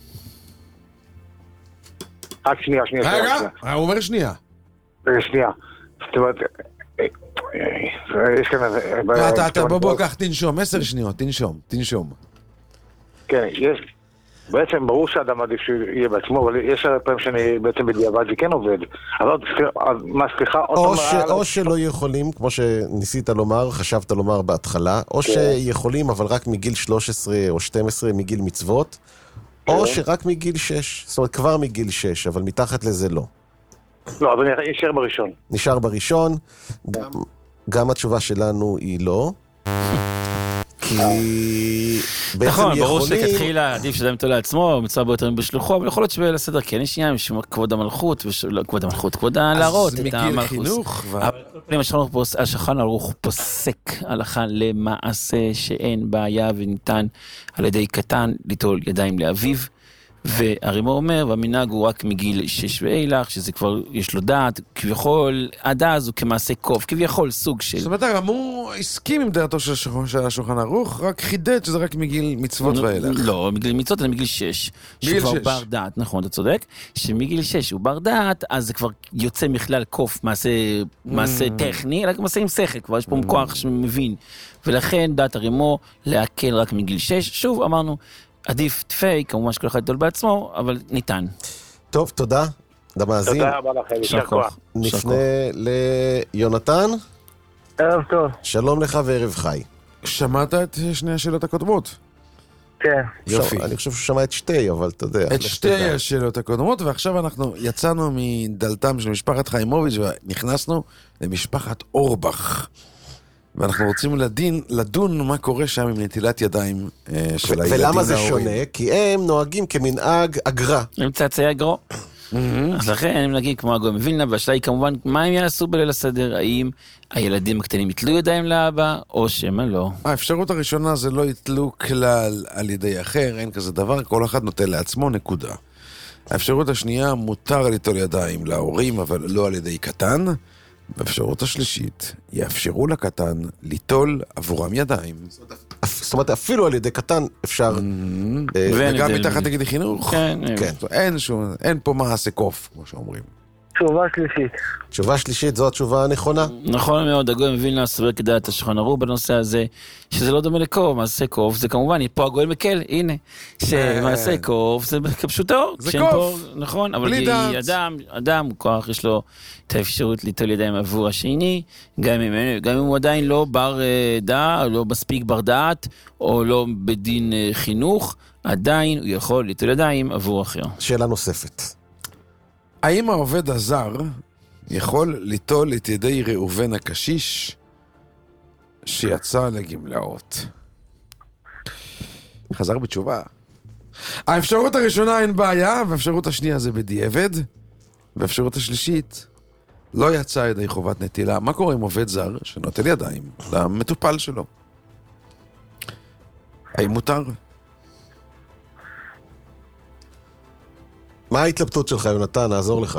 רק שנייה, שנייה. רגע, הוא אומר שנייה. שנייה. זאת אומרת, יש כאן... אתה, בוא, בוא, קח, תנשום, עשר שניות, תנשום, תנשום. כן, יש... בעצם ברור שאדם עדיף שיהיה בעצמו, אבל יש הרבה פעמים שאני בעצם בדיעבד זה כן עובד. אבל מה, סליחה? או שלא יכולים, כמו שניסית לומר, חשבת לומר בהתחלה, או שיכולים, אבל רק מגיל שלוש עשרה או שתים עשרה מגיל מצוות, או שרק מגיל שש, זאת אומרת כבר מגיל שש, אבל מתחת לזה לא. לא, אבל נשאר בראשון. נשאר בראשון, גם התשובה שלנו היא לא. כי נכון, ברור שכתחילה עדיף שאדם יטול לעצמו, מצווה ביותר בשלוחו, אבל יכול להיות שבליל הסדר כן יש עניין עם כבוד המלכות, כבוד המלכות, כבוד להראות את המלכות. אז מגיל חינוך. השולחן ערוך פוסק הלכה למעשה שאין בעיה וניתן על ידי קטן ליטול ידיים לאביו, והרימו אומר, והמנהג הוא רק מגיל שש ואילך, שזה כבר יש לו דעת, כביכול, עד אז הוא כמעשה קוף, כביכול סוג של... זאת אומרת, הרמו הסכים עם דעתו של השולחן ערוך, רק חידד שזה רק מגיל מצוות ואילך. לא, מגיל מצוות זה מגיל שש. מגיל שכבר שש. בר דעת, נכון, אתה צודק? שמגיל שש הוא בר דעת, אז זה כבר יוצא מכלל קוף, מעשה, מעשה טכני, רק מעשה עם שכל, כבר יש פה כוח שמבין. ולכן דעת הרימו להקל רק מגיל שש. שוב, אמרנו, עדיף תפי, כמובן שכל אחד יטול בעצמו, אבל ניתן. טוב, תודה. למאזין. תודה רבה לכם, יישר כוח. נפנה ליונתן. ערב טוב. שלום לך וערב חי. שמעת את שני השאלות הקודמות? כן. יופי. אני חושב שהוא שמע את שתי, אבל אתה יודע. את שתי השאלות הקודמות, ועכשיו אנחנו יצאנו מדלתם של משפחת חיימוביץ' ונכנסנו למשפחת אורבך. ואנחנו רוצים לדין, לדון מה קורה שם עם נטילת ידיים אה, של הילדים ולמה זה להורים. שונה? כי הם נוהגים כמנהג אגרה. הם צאצאי אגרו. אז לכן הם נגיד כמו הגוי מווילנה, והשאלה היא כמובן, מה הם יעשו בליל הסדר? האם הילדים הקטנים יתלו ידיים לאבא, או שמה לא? האפשרות הראשונה זה לא יתלו כלל על ידי אחר, אין כזה דבר, כל אחד נוטל לעצמו נקודה. האפשרות השנייה, מותר ליטול ידיים להורים, אבל לא על ידי קטן. באפשרות השלישית, יאפשרו לקטן ליטול עבורם ידיים. זאת אומרת, אפילו על ידי קטן אפשר... וגם מתחת נגד חינוך? כן. אין פה מעשה קוף, כמו שאומרים. תשובה שלישית. תשובה שלישית, זו התשובה הנכונה? נכון מאוד, הגוי מווילנה סובר כדעת השולחן ערוך בנושא הזה, שזה לא דומה לקוף, מעשה קוף, זה כמובן, פה הגוי מקל, הנה, שמעשה קוף זה כפשוטו. זה קוף. נכון, אבל אדם, אדם, כוח, יש לו את האפשרות ליטול ידיים עבור השני, גם אם, גם אם הוא עדיין לא בר דעת, או לא מספיק בר דעת, או לא בדין חינוך, עדיין הוא יכול ליטול ידיים עבור אחר. שאלה נוספת. האם העובד הזר יכול ליטול את ידי ראובן הקשיש שיצא לגמלאות? חזר בתשובה. האפשרות הראשונה אין בעיה, והאפשרות השנייה זה בדיעבד, והאפשרות השלישית לא יצא ידי חובת נטילה. מה קורה עם עובד זר שנוטל ידיים למטופל שלו? האם מותר? מה ההתלבטות שלך, יונתן? נעזור לך.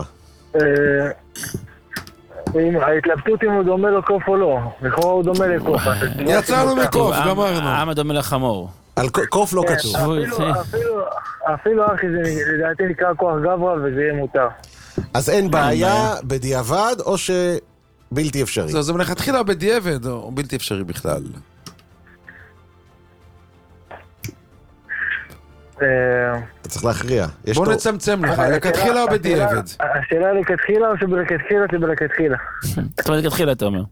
ההתלבטות אם הוא דומה לקוף או לא. לכאורה הוא דומה לקוף. יצאנו מקוף, גמרנו. העם הדומה לחמור. על קוף לא כתוב. אפילו אחי זה לדעתי נקרא כוח גברא וזה יהיה מותר. אז אין בעיה בדיעבד או שבלתי אפשרי? זה מלכתחילה בדיעבד או בלתי אפשרי בכלל? אתה צריך להכריע. בוא נצמצם לך, לכתחילה או בדיעבד? השאלה לכתחילה או שבלכתחילה זה בלכתחילה? זאת אומרת לכתחילה אתה אומר.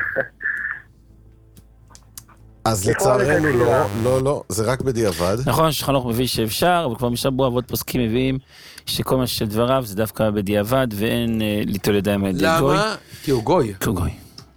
אז לצערנו לא, לא, לא, זה רק בדיעבד. נכון, שחנוך מביא שאפשר, אבל כבר משבוע אבות פוסקים מביאים שכל מה של דבריו זה דווקא בדיעבד ואין ליטול ידיים על ידי גוי. למה? כי הוא גוי. כי הוא גוי.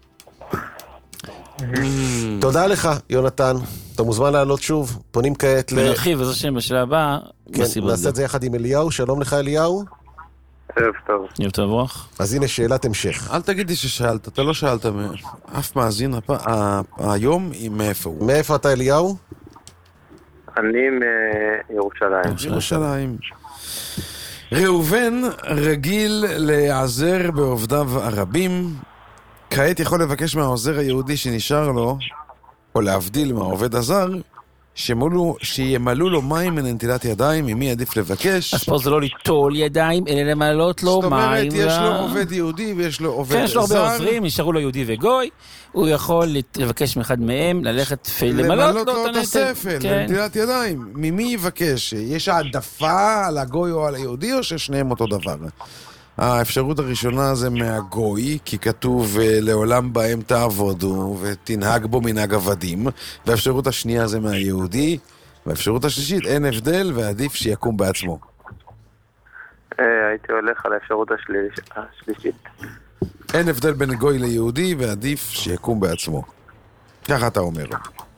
תודה לך, יונתן. אתה מוזמן לעלות שוב. פונים כעת ל... ונרחיב, אז השם בשאלה הבאה. כן, נעשה את זה יחד עם אליהו. שלום לך, אליהו. ערב טוב. ערב טוב רוח. אז הנה שאלת המשך. אל תגידי ששאלת, אתה לא שאלת אף מאזין היום עם מאיפה הוא. מאיפה אתה, אליהו? אני מירושלים. ירושלים. ראובן רגיל להיעזר בעובדיו הרבים, כעת יכול לבקש מהעוזר היהודי שנשאר לו, או להבדיל מהעובד הזר, שמולו, שימלאו לו מים מנטילת ידיים, ממי עדיף לבקש. אז פה זה לא ליטול ידיים, אלא למלות לו מים. זאת אומרת, יש לו עובד יהודי ויש לו עובד זר. כן, יש לו הרבה עוזרים, נשארו לו יהודי וגוי, הוא יכול לבקש מאחד מהם ללכת ולמלות לו את הספל, מנטילת ידיים. ממי יבקש? יש העדפה על הגוי או על היהודי, או ששניהם אותו דבר? האפשרות הראשונה זה מהגוי, כי כתוב לעולם בהם תעבודו ותנהג בו מנהג עבדים, והאפשרות השנייה זה מהיהודי, והאפשרות השלישית אין הבדל ועדיף שיקום בעצמו. הייתי הולך על האפשרות השלישית. אין הבדל בין גוי ליהודי ועדיף שיקום בעצמו. ככה אתה אומר.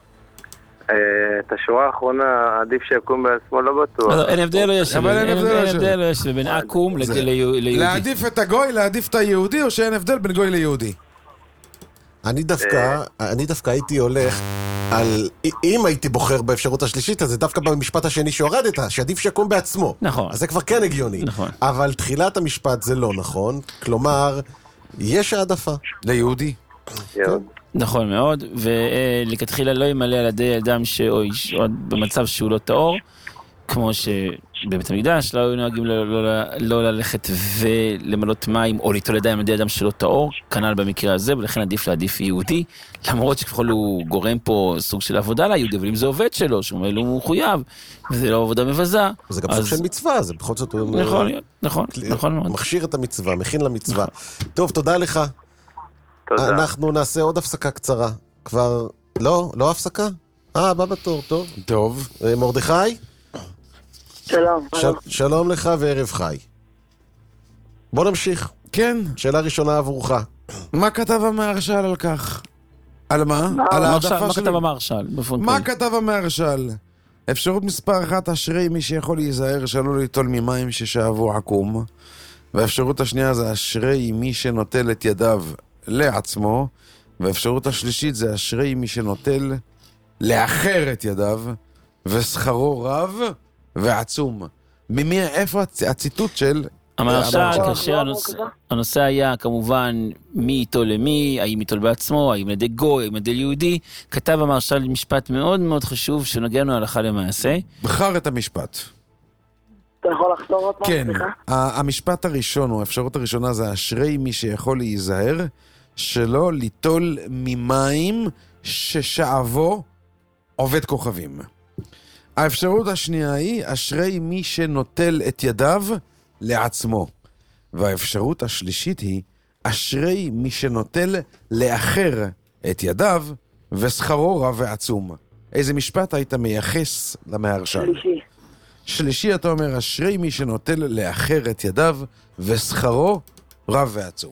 את השורה האחרונה, עדיף שיקום בעצמו, לא בטוח. אין הבדל לא יש, אבל אין הבדל לא יש, בין עקום ליהודי. להעדיף את הגוי, להעדיף את היהודי, או שאין הבדל בין גוי ליהודי? אני דווקא, אני דווקא הייתי הולך על, אם הייתי בוחר באפשרות השלישית, אז זה דווקא במשפט השני שהורדת, שעדיף שיקום בעצמו. נכון. אז זה כבר כן הגיוני. נכון. אבל תחילת המשפט זה לא נכון, כלומר, יש העדפה. ליהודי. נכון מאוד, ולכתחילה לא ימלא על ידי אדם שאיש במצב שהוא לא טהור, כמו שבבית המקדש לא היו נוהגים לא, לא, לא, לא ללכת ולמלות מים או ליטול ידיים על ידי אדם שלא טהור, כנ"ל במקרה הזה, ולכן עדיף להעדיף יהודי, למרות שככל הוא גורם פה סוג של עבודה ליהודי, אבל אם זה עובד שלו, שהוא אומר לו הוא מחויב, וזה לא עבודה מבזה. זה גם סוג של מצווה, זה בכל זאת הוא... נכון, נכון, נכון מאוד. מכשיר את המצווה, מכין למצווה. טוב, תודה לך. תודה. אנחנו נעשה עוד הפסקה קצרה. כבר... לא? לא הפסקה? אה, בא בתור, טוב. טוב. מרדכי? שלום. של... שלום לך וערב חי. בוא נמשיך. כן. שאלה ראשונה עבורך. מה כתב המהרש"ל על כך? על מה? על העדפה מה של... כתב המהרש"ל? מה כתב המהרש"ל? אפשרות מספר אחת, אשרי מי שיכול להיזהר שלא ליטול ממים ששאבו עקום. והאפשרות השנייה זה אשרי מי שנוטל את ידיו לעצמו. והאפשרות השלישית זה אשרי מי שנוטל לאחר את ידיו, ושכרו רב ועצום. ממי, איפה הציטוט של... המהרש"ל, כאשר הנושא היה כמובן מי איתו למי, האם איתו בעצמו, האם לידי גוי, האם לידי יהודי, כתב המהרש"ל משפט מאוד מאוד חשוב שנוגע לנו הלכה למעשה. בחר את המשפט. אתה יכול לחזור עוד פעם? כן, סליחה? ה- המשפט הראשון, או האפשרות הראשונה, זה אשרי מי שיכול להיזהר, שלא ליטול ממים ששעבו עובד כוכבים. האפשרות השנייה היא, אשרי מי שנוטל את ידיו לעצמו. והאפשרות השלישית היא, אשרי מי שנוטל לאחר את ידיו, ושכרו רב ועצום. איזה משפט היית מייחס למהרש"ל? שלישי. שלישי אתה אומר, אשרי מי שנוטל לאחר את ידיו, ושכרו רב ועצום.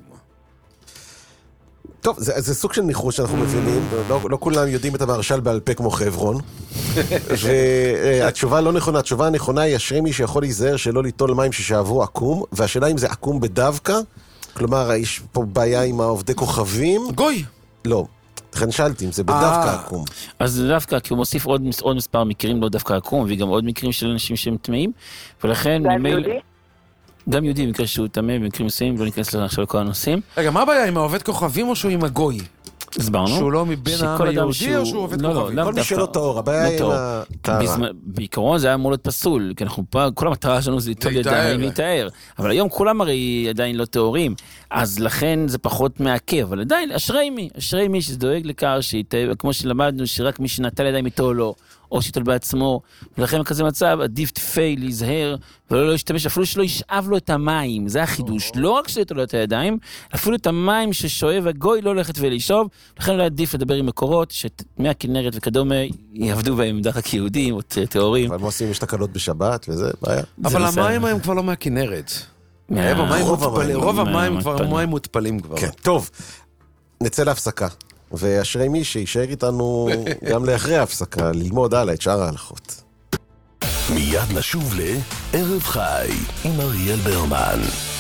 טוב, זה, זה סוג של ניחוש שאנחנו מבינים, לא, לא כולם יודעים את המהרש"ל בעל פה כמו חברון, והתשובה לא נכונה, התשובה הנכונה היא אשרי מי שיכול להיזהר שלא ליטול מים ששאבו עקום, והשאלה אם זה עקום בדווקא, כלומר, יש פה בעיה עם העובדי כוכבים. גוי. לא, לכן שאלתי אם זה בדווקא עקום. אז זה דווקא, כי הוא מוסיף עוד, עוד מספר מקרים לא דווקא עקום, וגם עוד מקרים של אנשים שהם טמאים, ולכן... גם יהודי? גם יהודי, במקרה שהוא טמא, במקרים מסוימים, לא ניכנס עכשיו לכל הנושאים. רגע, מה הבעיה עם העובד כוכבים או שהוא עם הגוי? הסברנו. שהוא לא מבין העם היהודי או שהוא עובד כוכבים? כל מי שלא טהור, הבעיה עם הטהרה. בעיקרון זה היה אמור להיות פסול, כי אנחנו פה, כל המטרה שלנו זה ליטול ידיים, להתאר. אבל היום כולם הרי עדיין לא טהורים, אז לכן זה פחות מעכב, אבל עדיין, אשרי מי, אשרי מי שדואג לכך, כמו שלמדנו, שרק מי שנטל ידיים איתו לא, או שיטול בעצמו, ולכן בכזה מצב עדיף תפי להיזהר, ולא להשתמש, אפילו שלא ישאב לו את המים, זה החידוש, לא רק שיטול לו את הידיים, אפילו את המים ששואב הגוי לא הולכת ולשאוב, לכן לא עדיף לדבר עם מקורות, שמי הכנרת וכדומה יעבדו בהם דרך יהודים או טהורים. אבל מה עושים, יש תקלות בשבת וזה בעיה. אבל המים הם כבר לא מהכנרת. רוב המים כבר מים מותפלים כבר. טוב, נצא להפסקה. ואשרי מי שישאר איתנו גם לאחרי ההפסקה, ללמוד הלאה את שאר ההלכות. מיד נשוב לערב חי עם אריאל ברמן.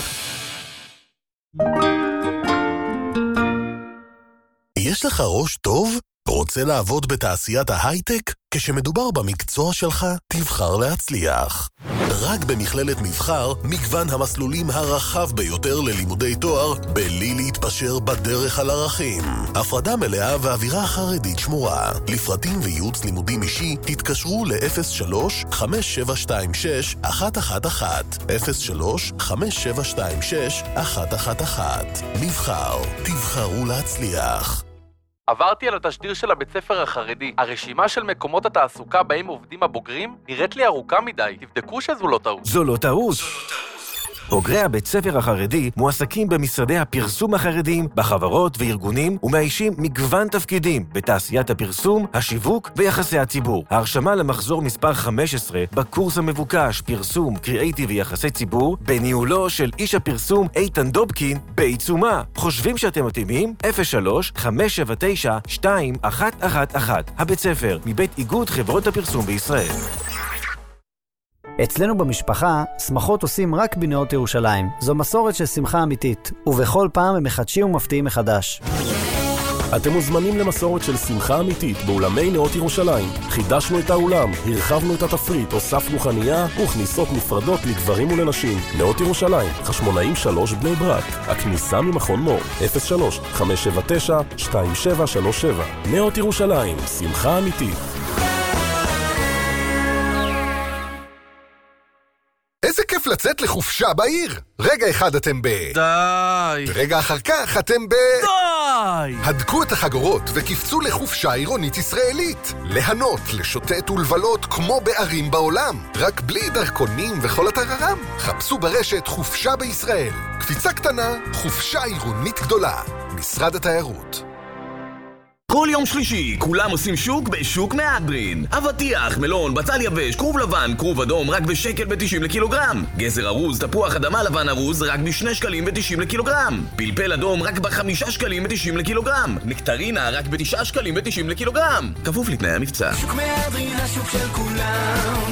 יש לך ראש טוב? רוצה לעבוד בתעשיית ההייטק? כשמדובר במקצוע שלך, תבחר להצליח. רק במכללת מבחר, מגוון המסלולים הרחב ביותר ללימודי תואר, בלי להתפשר בדרך על ערכים. הפרדה מלאה ואווירה חרדית שמורה. לפרטים וייעוץ לימודים אישי, תתקשרו ל-אפס שלוש חמש שבע שתיים שש אחת אחת אחת. אפס שלוש חמש שבע שתיים שש אחת אחת אחת. מבחר, תבחרו להצליח. עברתי על התשדיר של הבית ספר החרדי. הרשימה של מקומות התעסוקה בהם עובדים הבוגרים נראית לי ארוכה מדי. תבדקו שזו לא טעות. זו לא טעות. בוגרי הבית ספר החרדי מועסקים במשרדי הפרסום החרדיים, בחברות וארגונים, ומאיישים מגוון תפקידים בתעשיית הפרסום, השיווק ויחסי הציבור. ההרשמה למחזור מספר חמש עשרה בקורס המבוקש פרסום, קריאייטיב ויחסי ציבור, בניהולו של איש הפרסום איתן דובקין, בעיצומה. חושבים שאתם מתאימים? אפס שלוש חמש שבע תשע שתיים אחת אחת אחת. הבית ספר מבית איגוד חברות הפרסום בישראל. אצלנו במשפחה, שמחות עושים רק בנאות ירושלים. זו מסורת של שמחה אמיתית, ובכל פעם הם מחדשים ומפתיעים מחדש. אתם מוזמנים למסורת של שמחה אמיתית באולמי נאות ירושלים. חידשנו את האולם, הרחבנו את התפריט, הוספנו חנייה וכניסות נפרדות לגברים ולנשים. נאות ירושלים, חשמונאים שלוש בני ברק. הכניסה ממכון מור, אפס שלוש חמש שבע תשע שתיים שבע שלוש שבע. נאות ירושלים, שמחה אמיתית. איזה כיף לצאת לחופשה בעיר. רגע אחד אתם ב... די. ורגע אחר כך אתם ב... די. הדקו את החגורות וקפצו לחופשה עירונית ישראלית. להנות, לשוטט ולבלות כמו בערים בעולם. רק בלי דרכונים וכל הטררם. חפשו ברשת חופשה בישראל. קפיצה קטנה, חופשה עירונית גדולה. משרד התיירות. כל יום שלישי, כולם עושים שוק בשוק מהדרין. אבטיח, מלון, בצל יבש, כרוב לבן, כרוב אדום, רק בשקל בתשעים לקילוגרם. גזר ארוז, תפוח אדמה לבן ארוז, רק בשני שקלים בתשעים לקילוגרם. פלפל אדום, רק בחמישה שקלים בתשעים לקילוגרם. נקטרינה, רק בתשעה שקלים בתשעים לקילוגרם. כפוף לתנאי המבצע. שוק מהדרין, השוק של כולם.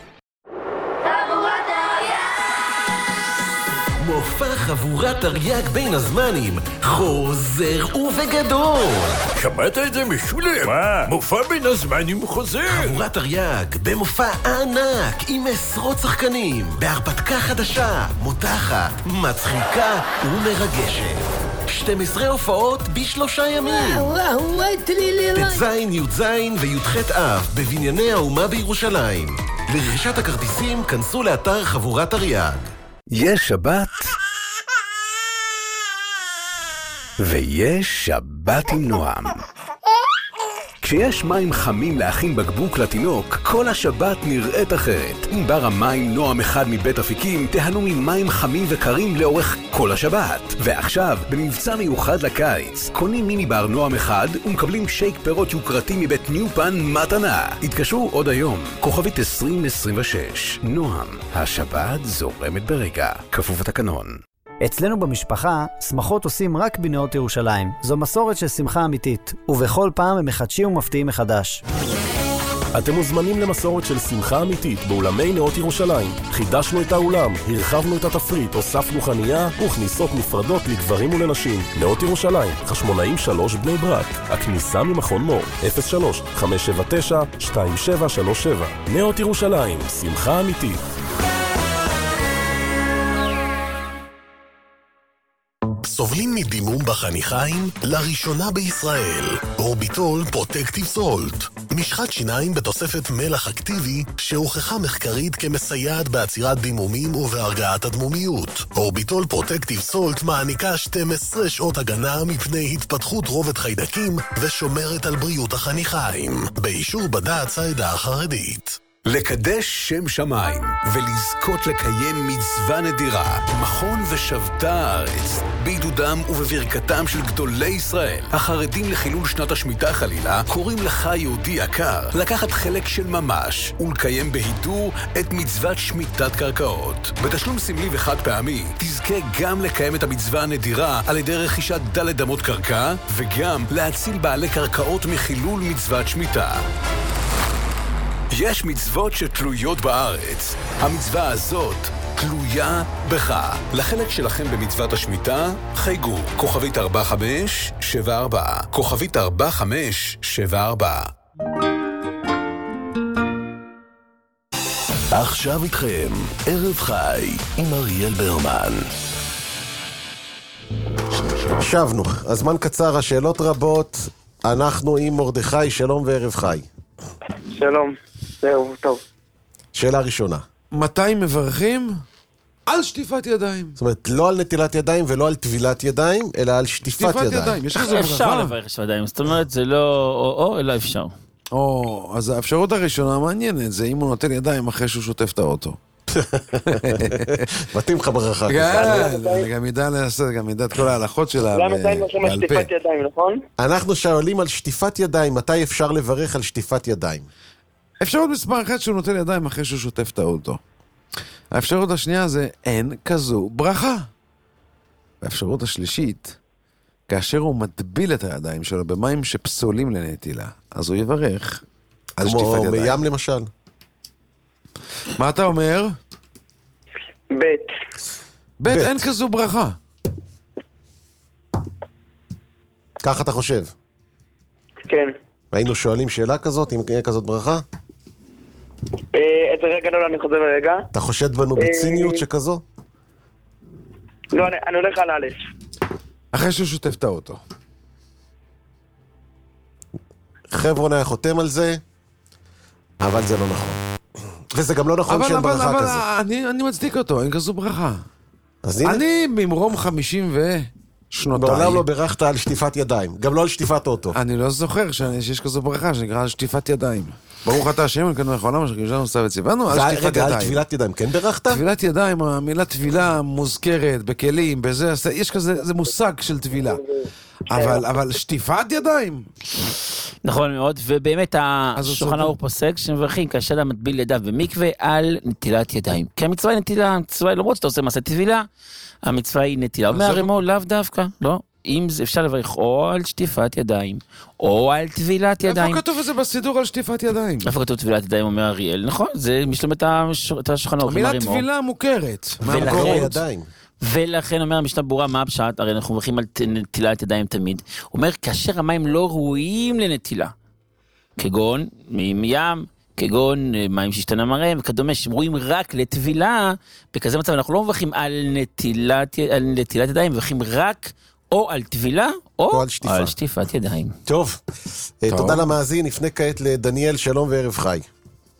מופע חבורת תרי"ג בין הזמנים, חוזר ובגדול. שמעת את זה משולם? מה? מופע בין הזמנים חוזר. חבורת תרי"ג במופע ענק עם עשרות שחקנים, בהרפתקה חדשה, מותחת, מצחיקה ומרגשת. שתים עשרה הופעות בשלושה ימים. וואו וואו וואו טלילי. ט"ז, י"ז וי"ח אב בבנייני האומה בירושלים. לרכישת הכרטיסים כנסו לאתר חבורת אריאג. יש שבת ויש שבת עם נועם. כשיש מים חמים להכין בקבוק לתינוק, כל השבת נראית אחרת. עם בר המים נועם אחד מבית אפיקים, תהנו ממים חמים וקרים לאורך כל השבת. ועכשיו, במבצע מיוחד לקיץ, קונים מיני בר נועם אחד ומקבלים שייק פירות יוקרתי מבית ניופן מתנה. התקשרו עוד היום, כוכבית עשרים עשרים ושש. נועם, השבת זורמת ברגע. כפוף התקנון. אצלנו במשפחה, שמחות עושים רק בנאות ירושלים. זו מסורת של שמחה אמיתית, ובכל פעם הם מחדשים ומפתיעים מחדש. אתם מוזמנים למסורת של שמחה אמיתית באולמי נאות ירושלים. חידשנו את האולם, הרחבנו את התפריט, הוספנו חנייה וכניסות נפרדות לגברים ולנשים. נאות ירושלים, חשמונאים שלוש בני ברק. הכניסה ממכון מור, אפס שלוש חמש שבע תשע שתיים שבע שלוש שבע. נאות ירושלים, שמחה אמיתית. סובלים מדימום בחניכיים? לראשונה בישראל. אורביטול פרוטקטיב סולט. משחת שיניים בתוספת מלח אקטיבי שהוכחה מחקרית כמסייעת בעצירת דימומים ובהרגעת הדמומיות. אורביטול פרוטקטיב סולט מעניקה שתים עשרה שעות הגנה מפני התפתחות רובד חיידקים ושומרת על בריאות החניכיים. באישור בד"ץ העדה החרדית. לקדש שם שמיים ולזכות לקיים מצווה נדירה. מכון ושבתה הארץ, בעידודם ובברכתם של גדולי ישראל, החרדים לחילול שנת השמיטה חלילה, קוראים לך יהודי יקר לקחת חלק של ממש ולקיים בהידור את מצוות שמיטת קרקעות. בתשלום סמלי וחד פעמי תזכה גם לקיים את המצווה הנדירה על ידי רכישת דלת אמות קרקע, וגם להציל בעלי קרקעות מחילול מצוות שמיטה. יש מצוות שתלויות בארץ. המצווה הזאת תלויה בך. לחלק שלכם במצוות השמיטה, חייגו. כוכבית ארבע חמש שבע ארבע. כוכבית ארבע חמש שבע ארבע. עכשיו איתכם, ערב חי עם אריאל ברמן. שבנו, הזמן קצר, השאלות רבות. אנחנו עם מרדכי, שלום וערב חי. שלום, זהו, טוב. שאלה ראשונה. מתי מברכים? על שטיפת ידיים. זאת אומרת, לא על נטילת ידיים ולא על טבילת ידיים, אלא על שטיפת ידיים. אפשר לברך ידיים, זאת אומרת, זה לא או-או, אלא אפשר. או, אז האפשרות הראשונה מעניינת, זה אם הוא נוטל ידיים אחרי שהוא שוטף את האוטו. מתאים לך ברכה. כן, אני גם ידע לעשות, גם ידע את כל ההלכות שלה למה עדיין לא שומע שטיפת ידיים, נכון? אנחנו שואלים על שטיפת ידיים, מתי אפשר לברך על שטיפת ידיים? אפשרות מספר אחת שהוא נוטל ידיים אחרי שהוא שוטף את האוטו. האפשרות השנייה זה אין כזו ברכה. האפשרות השלישית, כאשר הוא מטביל את הידיים שלו במים שפסולים לנטילה, אז הוא יברך על שטיפת ידיים. כמו מים למשל. מה אתה אומר? בית. בית, אין כזו ברכה. כך אתה חושב? כן. היינו שואלים שאלה כזאת, אם תהיה כזאת ברכה? את רגע, לא, אני חוזר לרגע. אתה חושד בנו בציניות שכזו? לא, אני הולך על א'. אחרי שהוא שוטף את האוטו. חברון היה חותם על זה, אבל זה לא נכון. וזה גם לא נכון שאין ברכה כזאת. אבל אני, אני מצדיק אותו, אין כזו ברכה. אני ממרום חמישים ושנותיים. בעולם לא ברכת על שטיפת ידיים, גם לא על שטיפת אוטו. אני לא זוכר שיש כזו ברכה שנקרא על שטיפת ידיים. ברוך אתה השם, כאן מלך העולם, שכישנו נוסע וציוונו, על שטיפת רגע, ידיים. על טבילת ידיים, כן ברכת? טבילת ידיים, המילה טבילה מוזכרת בכלים, בזה, יש כזה, זה מושג של טבילה. אבל, אבל שטיפת ידיים? נכון מאוד, ובאמת השולחן ערוך פוסק שמברכים כאשר המטביל ידיו במקווה על נטילת ידיים. כי המצווה היא נטילה, המצווה היא למרות שאתה עושה מעשה טבילה, המצווה היא נטילה. אומר הרימו, לאו דווקא, לא? אם זה אפשר לברך או על שטיפת ידיים, או על טבילת ידיים. איפה כתוב את זה בסידור על שטיפת ידיים? איפה כתוב טבילת ידיים, אומר אריאל? נכון, זה משלם את השולחן ערוך. המילה טבילה מוכרת. ולכן, ולכן אומר המשנה ברורה, מה הפשט? הרי אנחנו מברכים על נטילת ידיים תמיד. הוא אומר, כאשר המים לא ראויים לנטילה, כגון מים, כגון מים שהשתנה מראה, וכדומה, שהם ראויים רק לטבילה, בכזה מצב אנחנו לא מברכים על נטילת, על נטילת ידיים, מברכים רק או על טבילה, או, או על, שטיפה. על שטיפת ידיים. טוב, טוב. תודה למאזין, נפנה כעת לדניאל, שלום וערב חי.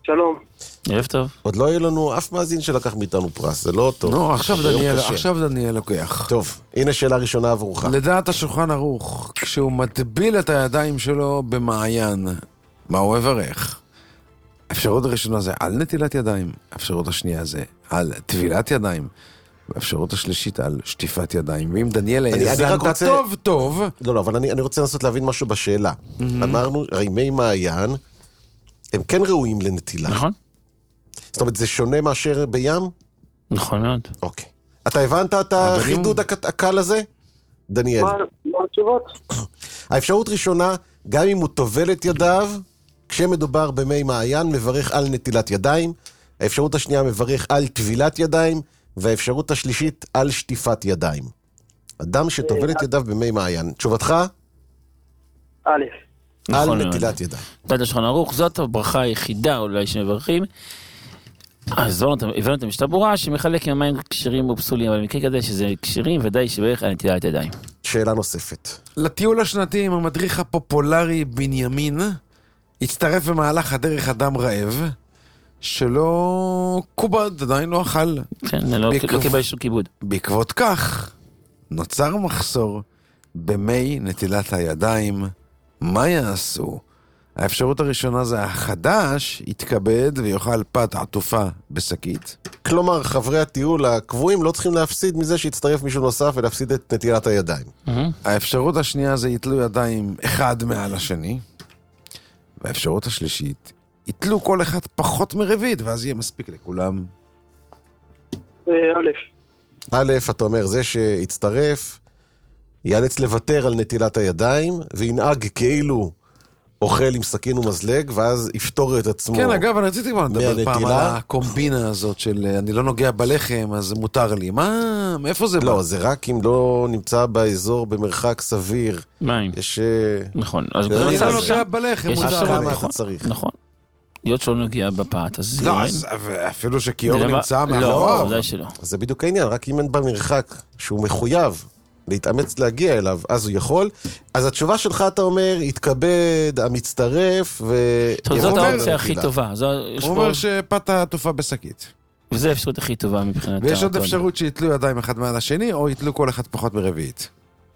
שלום. ערב טוב. עוד לא יהיה לנו אף מאזין שלקח מאיתנו פרס, זה לא טוב. נו, עכשיו דניאל, עכשיו דניאל לוקח. טוב, הנה שאלה ראשונה עבורך. לדעת השולחן ערוך, כשהוא מטביל את הידיים שלו במעיין, מה הוא מברך? האפשרות הראשונה זה על נטילת ידיים, האפשרות השנייה זה על טבילת ידיים, והאפשרות השלישית על שטיפת ידיים. ואם דניאל האזנת רוצה... טוב טוב... לא, לא, אבל אני, אני רוצה לנסות להבין משהו בשאלה. Mm-hmm. אמרנו, רימי מעיין, הם כן ראויים לנטילה. נכון. זאת אומרת, זה שונה מאשר בים? נכון מאוד. אוקיי. אתה הבנת את החידוד הקל הזה? דניאל. מה, מה התשובות? האפשרות ראשונה, גם אם הוא טובל את ידיו, כשמדובר במי מעיין, מברך על נטילת ידיים. האפשרות השנייה מברך על טבילת ידיים, והאפשרות השלישית על שטיפת ידיים. אדם שטובל את ידיו במי מעיין. תשובתך? א'. על נטילת ידיים. לדעת השולחן ערוך, זאת הברכה היחידה אולי שמברכים. אז הבאנו את המשנה ברורה שמחלק עם המים קשרים ופסולים, אבל במקרה כזה שזה קשרים, ודאי שברך על נטילת ידיים. שאלה נוספת. לטיול השנתי עם המדריך הפופולרי בנימין, הצטרף במהלך הדרך אדם רעב, שלא קובד, עדיין לא אכל. כן, לא קיבל שום כיבוד. בעקבות כך, נוצר מחסור במי נטילת הידיים. מה יעשו? האפשרות הראשונה זה החדש, יתכבד ויאכל פת עטופה בשקית. כלומר, חברי הטיול הקבועים לא צריכים להפסיד מזה שיצטרף מישהו נוסף ולהפסיד את נטילת הידיים. האפשרות השנייה זה יתלו ידיים אחד מעל השני. והאפשרות השלישית, יתלו כל אחד פחות מרבית, ואז יהיה מספיק לכולם. א'. א', אתה אומר, זה שיצטרף, יאלץ לוותר על נטילת הידיים, וינהג כאילו אוכל עם סכין ומזלג, ואז יפתור את עצמו. כן, אגב, אני רציתי כבר לדבר פעם על הקומבינה הזאת של אני לא נוגע בלחם, אז מותר לי. מה? מאיפה זה בא? לא, זה רק אם לא נמצא באזור במרחק סביר. מים. יש... נכון. אני לא נוגע בלחם, מותר לי. אתה צריך. נכון. להיות שלא נוגע בפעת, אז... לא, אפילו שכיור נמצא מאחוריו. לא, ודאי שלא. זה בדיוק העניין, רק אם אין במרחק שהוא מחויב להתאמץ להגיע אליו, אז הוא יכול. אז התשובה שלך, אתה אומר, יתכבד, המצטרף, ו... זאת האופציה הכי טובה. הוא אומר שפת עטופה בשקית. וזו האפשרות הכי טובה מבחינת... ויש עוד אפשרות שיתלו ידיים אחד מעל השני, או יתלו כל אחד פחות מרביעית.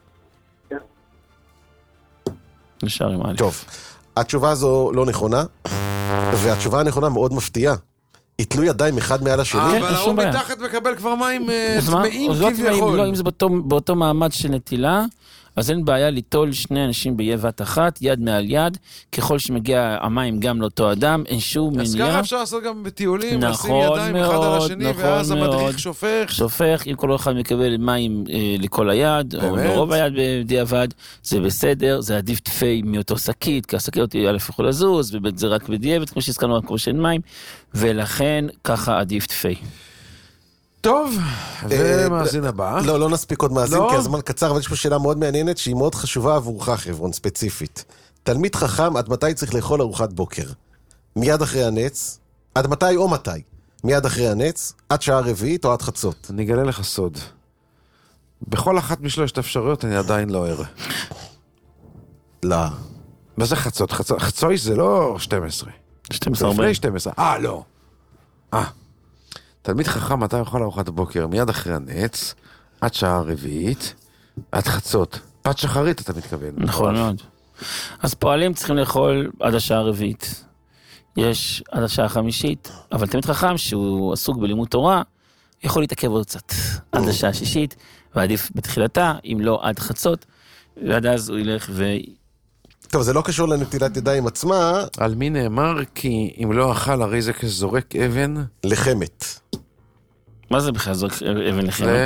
נשאר עם א'. טוב, התשובה הזו לא נכונה, והתשובה הנכונה מאוד מפתיעה. יתלו ידיים אחד מעל השני. אבל הוא מתחת מקבל כבר מים טמאים כביכול. לא, אם זה באותו מעמד של נטילה, אז אין בעיה ליטול שני אנשים בבת אחת, יד מעל יד, ככל שמגיע המים גם לאותו אדם, אין שום מניעה. אז ככה אפשר לעשות גם בטיולים, לשים ידיים אחד על השני, ואז המדריך שופך. שופך, אם כל אחד מקבל מים לכל היד, או לרוב היד בדיעבד, זה בסדר, זה עדיף תפי מאותו שקית, כי השקיות א' יכול לזוז, וזה רק בדיעבד, כמו שהזכרנו, רק כמו שאין מים, ולכן ככה עדיף תפי. טוב, ומאזין הבא. לא, לא נספיק עוד מאזין, כי הזמן קצר, אבל יש פה שאלה מאוד מעניינת, שהיא מאוד חשובה עבורך, חברון, ספציפית. תלמיד חכם, עד מתי צריך לאכול ארוחת בוקר? מיד אחרי הנץ? עד מתי או מתי? מיד אחרי הנץ? עד שעה רביעית או עד חצות? אני אגלה לך סוד. בכל אחת משלושת אפשרויות אני עדיין לא ער. לא. מה זה חצות? חצוי זה לא שתים עשרה. שתים עשרה. לפני שתים עשרה. אה, לא. אה. תלמיד חכם, מתי יאכל ארוחת בוקר? מיד אחרי הנץ, עד שעה רביעית, עד חצות. פת שחרית אתה מתכוון. נכון מאוד. אז פועלים צריכים לאכול עד השעה הרביעית. יש עד השעה החמישית, אבל תלמיד חכם שהוא עסוק בלימוד תורה, יכול להתעכב עוד קצת. עד השעה השישית, ועדיף בתחילתה, אם לא עד חצות, ועד אז הוא ילך ו... טוב, זה לא קשור לנטילת ידיים עצמה. על מי נאמר? כי אם לא אכל, הרי זה כזורק אבן... לחמת. מה זה בכלל זורק אבן לחמת?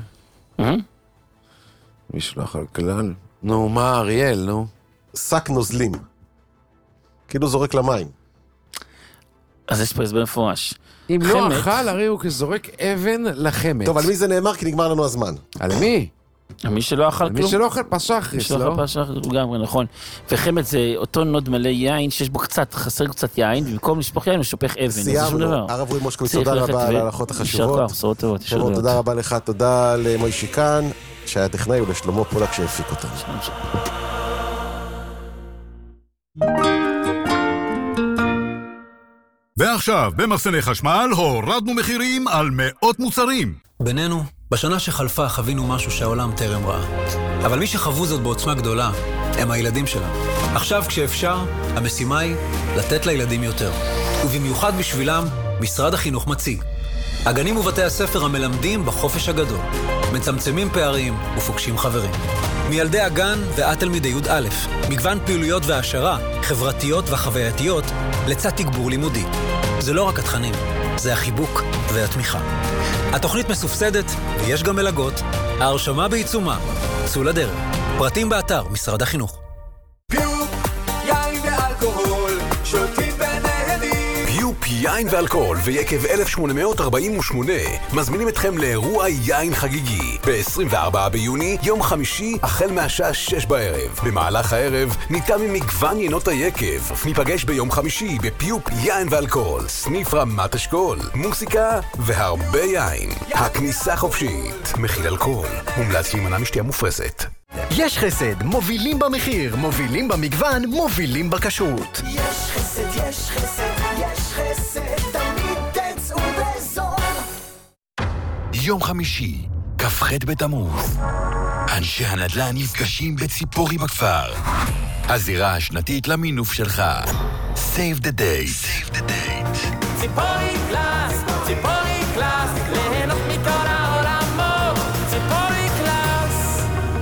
מי שלא אכל כלל. נו, מה אריאל, נו? שק נוזלים. כאילו זורק למים. אז יש פה הסבר מפורש. אם לא אכל, הרי הוא כזורק אבן לחמת. טוב, על מי זה נאמר? כי נגמר לנו הזמן. על מי? מי שלא אכל כלום. מי שלא אכל פשחריס, לא? מי שלא אכל פשחריס, גם נכון. וחמת זה אותו נוד מלא יין, שיש בו קצת, חסר קצת יין, ובמקום לשפוך יין הוא שופך אבן. סיימנו. הרב רועי מושקוביץ, תודה רבה על ההלכות החשובות. בשורות טובות. תודה רבה לך, תודה למוישי כאן, שהיה טכנאי, ולשלמה פולק שהפיק אותנו. ועכשיו, במחסני חשמל, הורדנו מחירים על מאות מוצרים. בינינו, בשנה שחלפה חווינו משהו שהעולם טרם ראה. אבל מי שחוו זאת בעוצמה גדולה, הם הילדים שלנו. עכשיו כשאפשר, המשימה היא לתת לילדים יותר. ובמיוחד בשבילם, משרד החינוך מציג. הגנים ובתי הספר המלמדים בחופש הגדול. מצמצמים פערים ופוגשים חברים. מילדי הגן ועד תלמידי י' א', מגוון פעילויות והעשרה, חברתיות וחווייתיות, לצד תגבור לימודי. זה לא רק התכנים, זה החיבוק והתמיכה. התוכנית מסופסדת ויש גם מלגות. ההרשמה בעיצומה. צאו לדרך. פרטים באתר משרד החינוך. פיופ, יין ואלכוהול, שותים ונהנים. פיופ, יין ואלכוהול ויקב אלף שמונה מאות ארבעים ושמונה מזמינים אתכם לאירוע יין חגיגי ב-עשרים וארבעה ביוני, יום חמישי, החל מהשעה שש בערב. במהלך הערב ניתן ממגוון יינות היקב. ניפגש ביום חמישי בפיופ, יין ואלכוהול, סניף רמת אשכול, מוסיקה והרבה יין. הכניסה חופשית, מכיל אלכוהול, מומלץ להימנע משתייה מופרזת. יש חסד, מובילים במחיר, מובילים במגוון, מובילים בכשרות. יש חסד, יש חסד, יש חסד, תמיד תצאו בזול. יום חמישי, כ"ח בתמוז. אנשי הנדל"ן נפגשים בציפורי בכפר. הזירה השנתית למינוף שלך. Save the date. Save the date. ציפורי קלאס, ציפורי קלאס, ליהנות מכל העולמות. ציפורי קלאס.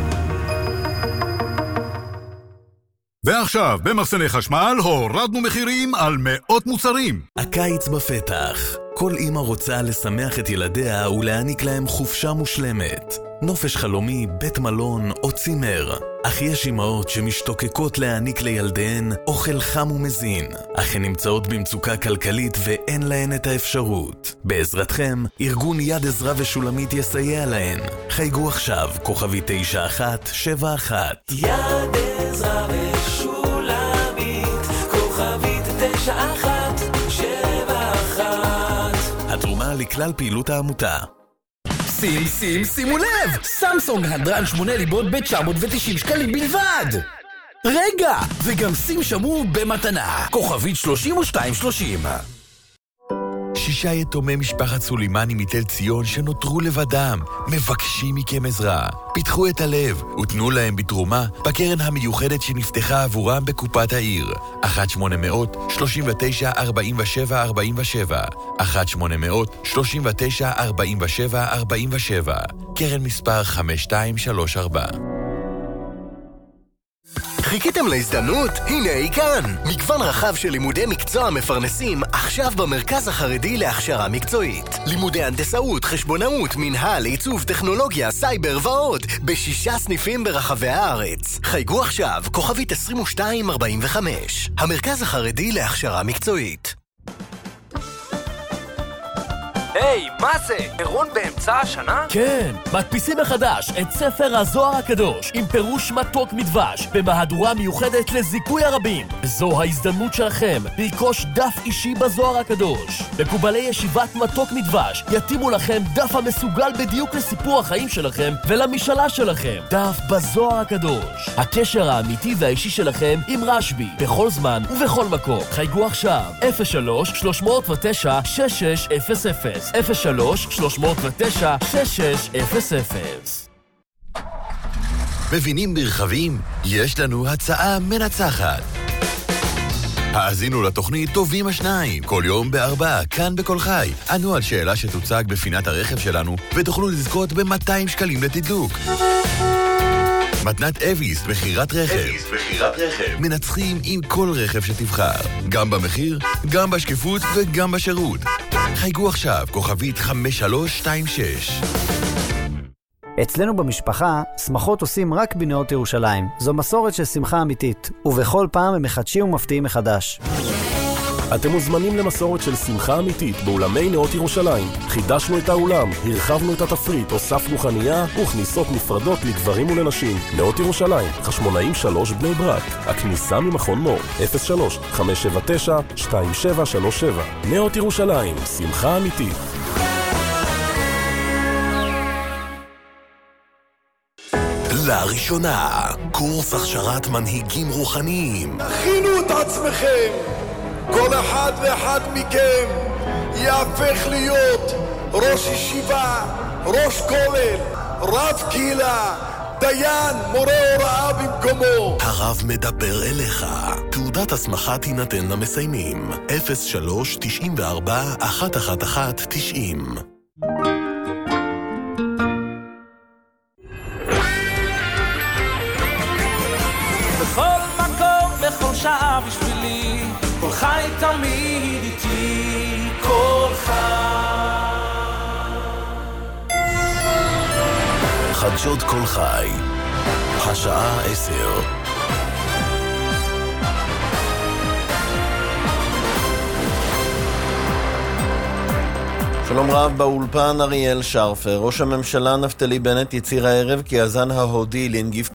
ועכשיו, במחסני חשמל, הורדנו מחירים על מאות מוצרים. הקיץ בפתח. כל אמא רוצה לשמח את ילדיה ולהעניק להם חופשה מושלמת. נופש חלומי, בית מלון או צימר. אך יש אמהות שמשתוקקות להעניק לילדיהן אוכל חם ומזין, אך הן נמצאות במצוקה כלכלית ואין להן את האפשרות. בעזרתכם, ארגון יד עזרה ושולמית יסייע להן. חייגו עכשיו, כוכבי תשע אחת שבע אחת. יד עזרה ושולמית, כוכבית תשע אחת שבע אחת. התרומה לכלל פעילות העמותה. שים, שים, שימו לב! סמסונג הדרן שמונה ליבות ב-תשע מאות ותשעים שקלים בלבד! רגע! וגם שים שמור במתנה! כוכבית שלושים ושתיים שלושים. שישה יתומי משפחת סולימני מתל ציון שנותרו לבדם, מבקשים מכם עזרה. פיתחו את הלב ותנו להם בתרומה בקרן המיוחדת שנפתחה עבורם בקופת העיר. אחת שמונה מאות שלושים ותשע ארבעים ושבע ארבעים ושבע אחת שמונה מאות שלושים ותשע ארבעים ושבע ארבעים ושבע. קרן מספר חמש שתיים שלוש ארבע. חיכיתם להזדמנות? הנה היא כאן! מגוון רחב של לימודי מקצוע מפרנסים עכשיו במרכז החרדי להכשרה מקצועית. לימודי הנדסאות, חשבונאות, מנהל, עיצוב, טכנולוגיה, סייבר ועוד בשישה סניפים ברחבי הארץ. חייגו עכשיו, כוכבית עשרים ושתיים ארבעים וחמש. המרכז החרדי להכשרה מקצועית. היי, מה זה? אירון באמצע השנה? כן, מדפיסים מחדש את ספר הזוהר הקדוש עם פירוש מתוק מדבש במהדורה מיוחדת לזיכוי הרבים. זו ההזדמנות שלכם לרכוש דף אישי בזוהר הקדוש. מקובלי ישיבת מתוק מדבש יתאימו לכם דף המסוגל בדיוק לסיפור החיים שלכם ולמשאלה שלכם. דף בזוהר הקדוש. הקשר האמיתי והאישי שלכם עם רשב"י בכל זמן ובכל מקום. חייגו עכשיו אפס שלוש שלוש מאות ותשע שש שש אפס אפס אפס שלוש שלוש מאות ותשע שש שש אפס אפס. מבינים מרחבים? יש לנו הצעה מנצחת. האזינו לתוכנית טובים השניים, כל יום בארבע, כאן בכל חי. ענו על שאלה שתוצג בפינת הרכב שלנו, ותוכלו לזכות ב-מאתיים שקלים לתדלוק. מתנת אביס, בחירת רכב. אביס, בחירת רכב. מנצחים עם כל רכב שתבחר. גם במחיר, גם בשקיפות וגם בשירות. חייגו עכשיו, כוכבית חמש שלוש שתיים שש. אצלנו במשפחה, שמחות עושים רק בנאות ירושלים. זו מסורת של שמחה אמיתית, ובכל פעם הם מחדשים ומפתיעים מחדש. אתם מוזמנים למסורת של שמחה אמיתית באולמי נאות ירושלים. חידשנו את האולם, הרחבנו את התפריט, הוספנו חנייה וכניסות נפרדות לגברים ולנשים. נאות ירושלים, חשמונאים שלוש בני ברק. הכניסה ממכון מור, אפס שלוש חמש שבע תשע שתיים שבע שלוש שבע. נאות ירושלים, שמחה אמיתית. לראשונה, קורס הכשרת מנהיגים רוחניים. הכינו את עצמכם! כל אחד ואחד מכם יהפך להיות ראש ישיבה, ראש כולל, רב קהילה, דיין, מורה הוראה במקומו. הרב מדבר אליך. תעודת הסמכה תינתן למסיימים. אפס שלוש תשעים וארבע אחת אחת אחת תשעים. בכל מקום, בכל שעה בשבילי, כל חי תמיד איתי, כל חי. חדשות כל חי, השעה עשר. שלום רב, באולפן אריאל שרפר. ראש הממשלה נפתלי בנט יציר הערב כי הזן ההודי לנגיף